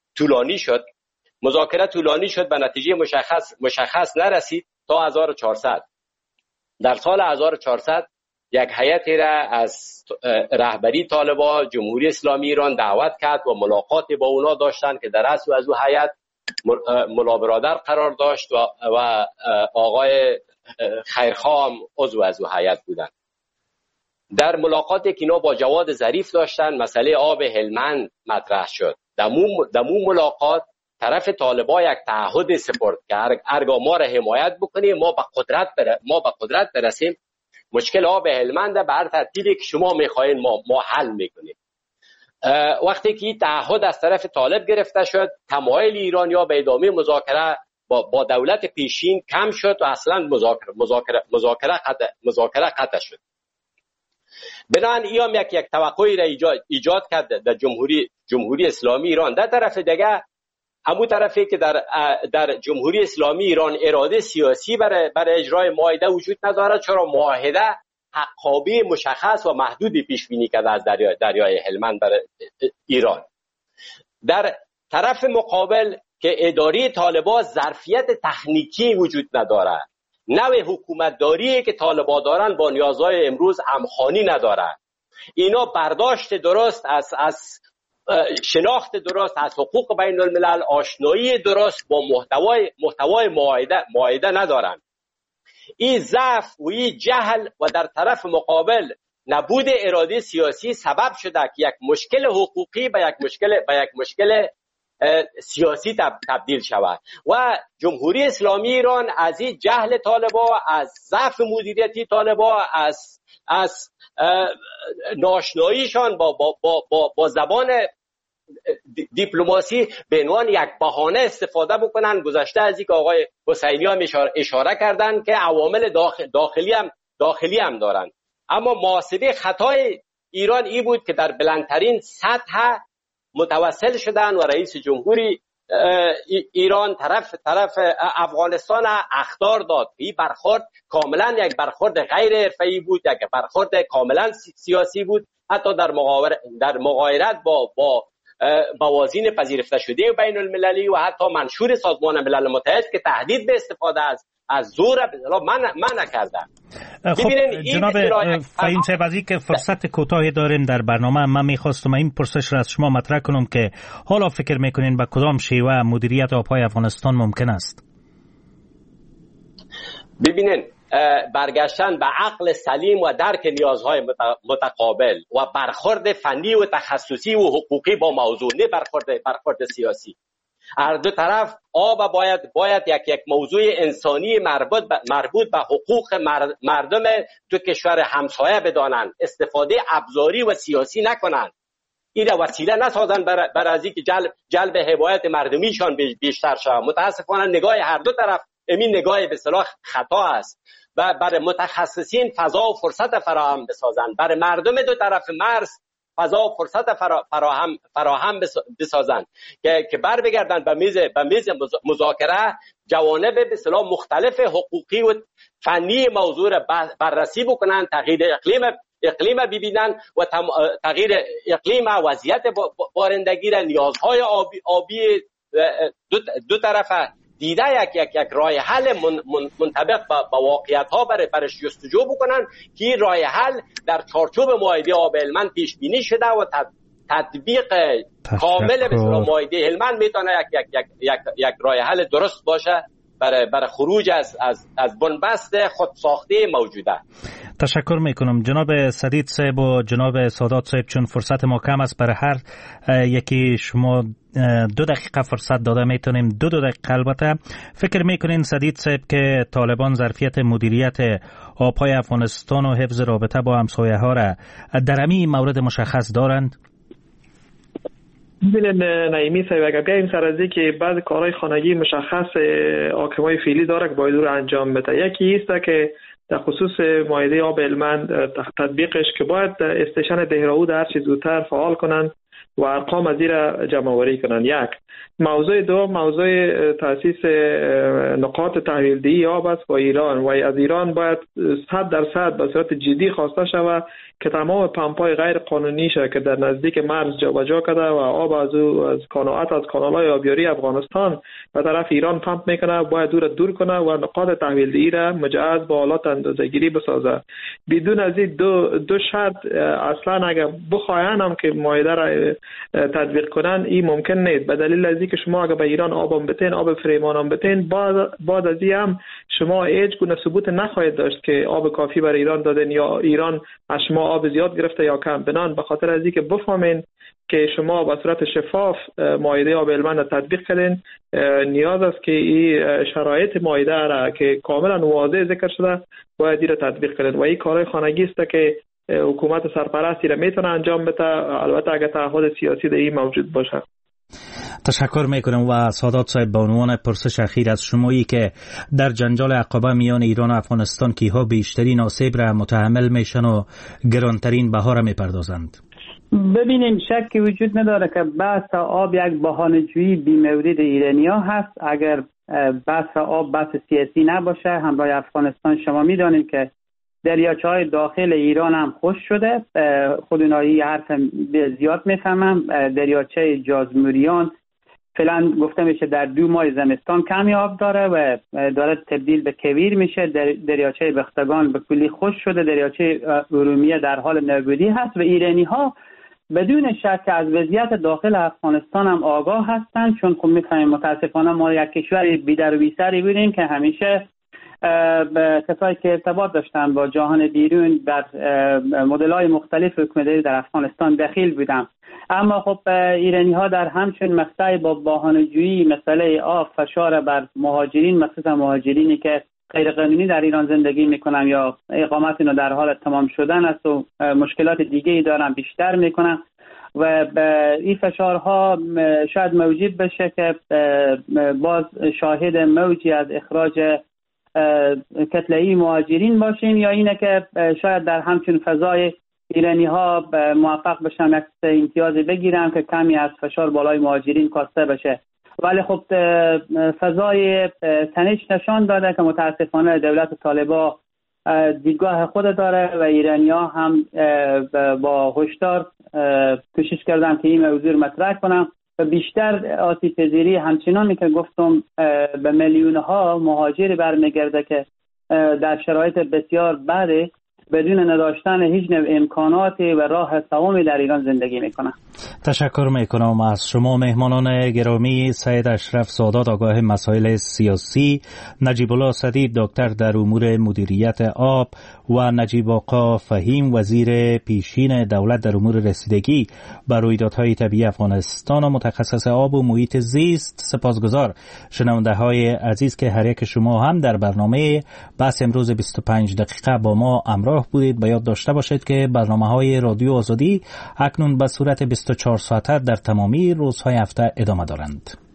طولانی شد به نتیجه مشخص نرسید تا 1400. در سال 1400 یک هیئتی را از رهبری طالبان جمهوری اسلامی ایران دعوت کرد و ملاقاتی با اونا داشتند که در اصل از او هیئت ملا برادر قرار داشت و آقای خیرخواه هم عضو از او هیئت بودند. در ملاقاتی که اینا با جواد ظریف داشتن مسئله آب هلمند مطرح شد. در مو ملاقات طرف طالبان یک تعهد سپرد که هرگاه ما را حمایت بکنیم ما به قدرت برسیم مشکل آب هلمند به هر ترتیبی که شما میخواین ما حل میکنیم. وقتی که این تعهد از طرف طالب گرفته شد، تمایل ایرانیا به ادامه مذاکره با دولت پیشین کم شد و اصلا مذاکره قطع شد. بنابراین ایام یک توقعی را ایجاد کرد در جمهوری اسلامی ایران. در طرف دیگه همون طرفی که در جمهوری اسلامی ایران اراده سیاسی برای اجرای معاهده وجود ندارد، چرا معاهده حقابه مشخص و محدودی پیش بینی کرده از دریای هلمند برای ایران. در طرف مقابل که اداره طالبان ظرفیت تکنیکی وجود ندارد، نوع حکومتداری که طالبان دارن با نیازهای امروز همخوانی ندارد، اینا برداشت درست از شناخت درست از حقوق بین الملل، آشنایی درست با محتوای معاهده ندارند. این ضعف و این جهل و در طرف مقابل نبود اراده سیاسی سبب شده که یک مشکل حقوقی به یک مشکل سیاسی تبدیل شود و جمهوری اسلامی ایران از این جهل طالبان، از ضعف مدیریتی طالبان، از ناآشناییشان با زبان دیپلماسی به عنوان یک بهانه استفاده بکنن. گذشته از اینکه آقای حسینی هم اشاره کردن که عوامل داخلی هم دارن، اما محاسبه خطای ایران این بود که در بلندترین سطح متوسل شدن و رئیس جمهوری ایران طرف افغانستان اخطار داد. این برخورد کاملا یک برخورد غیر حرفه‌ای بود، یک برخورد کاملا سیاسی بود. حتی در مغایرت با موازین پذیرفته شده بین المللی و حتی منشور سازمان ملل متحد که تهدید به استفاده از زور من نکردم. خب جناب فهیم صاحب، از که فرصت کوتاهی داریم در برنامه، من میخواستم این پرسش را از شما مطرح کنم که حالا فکر میکنین به کدام شیوه مدیریت آبهای افغانستان ممکن است؟ ببینین، برگشتن به عقل سلیم و درک نیازهای متقابل و برخورد فنی و تخصصی و حقوقی با موضوع، نه برخورد سیاسی. هر دو طرف آب باید یک موضوع انسانی مربوط به حقوق مردم تو کشور همسایه بدانند، استفاده ابزاری و سیاسی نکنند، این وسیله نسازند بر از اینکه جلب حمایت مردمیشان بیشتر شود. متاسفانه نگاه هر دو طرف این نگاه به اصطلاح خطا است و برای متخصصین فضا و فرصت فراهم بسازند، برای مردم دو طرف مرز فضا و فرصت فراهم بسازند که بر بگردند به میز مذاکره، جوانب به اصطلاح مختلف حقوقی و فنی موضوع را بررسی بکنند، تغییر اقلیم ببینند و تغییر اقلیم وضعیت بارندگی را، نیازهای آبی دو طرفه دیده یک راه حل منطبق با واقعیت‌ها برای جستجو بکنن که راه حل در چارچوب معاهده آب هلمند پیش بینی شده و تطبیق کامل به معاهده هلمند میتونه یک راه حل درست باشه برای خروج از بنبست خودساخته موجوده. تشکر میکنم جناب سدید صاحب و جناب سادات صاحب، چون فرصت ما کم است، برای هر یکی شما 2 دقیقه فرصت داده میتونیم. 2 دقیقه. البته فکر میکنین سدید صاحب که طالبان ظرفیت مدیریت آبهای افغانستان و حفظ رابطه با همسایه ها را در همین مورد مشخص دارند؟ ببینید نعیمی صاحب، اگر بگیم سر از که بعضی کارهای خانگی مشخص حاکمای فعلی داره که باید رو انجام بده. یکی است که در خصوص معاهده آب هلمند تطبیقش که باید استیشن دهراود هر چه زودتر فعال کنند و ارقام از این جمع آوری کنند. یک موضوع دوم، موضوع تاسیس نقاط تحویلدهی آب است با ایران و از ایران باید 100% به صورت جدی خواسته شود که تمام پمپ‌های غیر قانونی شه که در نزدیک مرز جابجا کرده و آب از کانال‌های آبیاری افغانستان به طرف ایران پمپ میکنه، باید دور کنه و نقاط تحویلدهی را مجهز با آلات اندازه‌گیری بسازه. بدون از این دو شرط اصلا اگر بخواین هم که معاهده را تطبیق کنن این ممکن نیست، به دلیل از اینکه شما اگر به ایران آب بتین، آب فریمان بتین، بعد از این هم شما هیچ گونه ثبوت نخواهید داشت که آب کافی برای ایران دادن یا ایران از شما آب زیاد گرفته یا کم. بنان به خاطر از اینکه بفهمین که شما به صورت شفاف معاهده آب هلمند تطبیق کردین، نیاز است که این شرایط معاهده را که کاملا واضح ذکر شده باید این را تطبیق کنید و این کارهای خانگی است که حکومت سرپرستی را میتونه انجام بده، البته اگر تعهد سیاسی در این موجود باشه. تشکر میکنم و سادات صاحب، به عنوان پرسش اخیر از شمایی که در جنجال عقبه میان ایران و افغانستان کیها بیشترین آسیب را متحمل میشن و گرانترین بها را میپردازند؟ ببینیم، شکی وجود نداره که بحث آب یک بهانه‌جویی بی‌مورد ایرانی‌ها هست. اگر بحث آب بحث سیاسی نباشه، همراه افغانستان شما میدانید که دریاچه‌های داخل ایران هم خشک شده. خود اونایی حرف زیاد میفهمم. دریاچه جازموریان فعلا گفته میشه در 2 ماه زمستان کمی آب داره و داره تبدیل به کویر میشه. دریاچه بختگان به کلی خشک شده. دریاچه ارومیه در حال نابودی هست و ایرانی ها بدون شک از وضعیت داخل افغانستان هم آگاه هستند، چون خب میفهمیم متاسفانه ما یک کشور بی‌در و بی‌سری بودیم که همیشه به کسایی که ارتباط داشتن با جهان بیرون در مدل‌های مختلف حکومتداری در افغانستان دخیل بودن. اما خب ایرانی ها در همچون مقطعی با بهانه‌جویی مسئله آب فشار بر مهاجرین، مخصوصا مهاجرینی که غیر قانونی در ایران زندگی میکنن یا اقامت اینو در حال تمام شدن است و مشکلات دیگه‌ای دارن بیشتر میکنن و به این فشارها شاید موجب بشه که باز شاهد موجی از اخراج کتله‌ای مهاجرین باشیم، یا اینه که شاید در همچون فضای ایرانی ها موفق بشن یک امتیازی بگیرن که کمی از فشار بالای مهاجرین کاسته بشه. ولی خب فضای تنش نشان داده که متاسفانه دولت طالبان دیدگاه خود داره و ایرانی‌ها هم با هشدار کوشش کردن که این موضوع مطرح کنن و بیشتر آسیب پذیری همچنانی که گفتم به میلیون‌ها مهاجر برمیگرده که در شرایط بسیار بده بدون نداشتن هیچ نوع امکانات و راه سوامی در ایران زندگی میکنن. تشکر میکنم از شما مهمانان گرامی. سید اشرف سادات آگاه مسائل سیاسی، نجیب الله سدید دکتر در امور مدیریت آب و نجیب آقا فهیم وزیر پیشین دولت در امور رسیدگی به رویدادهای طبیعی افغانستان و متخصص آب و محیط زیست. سپاسگزار شنونده های عزیز که هر یک شما هم در برنامه بحث امروز 25 دقیقه با ما همراه بودید. به یاد داشته باشید که برنامه‌های رادیو آزادی اکنون به صورت 24 ساعته در تمامی روزهای هفته ادامه دارند.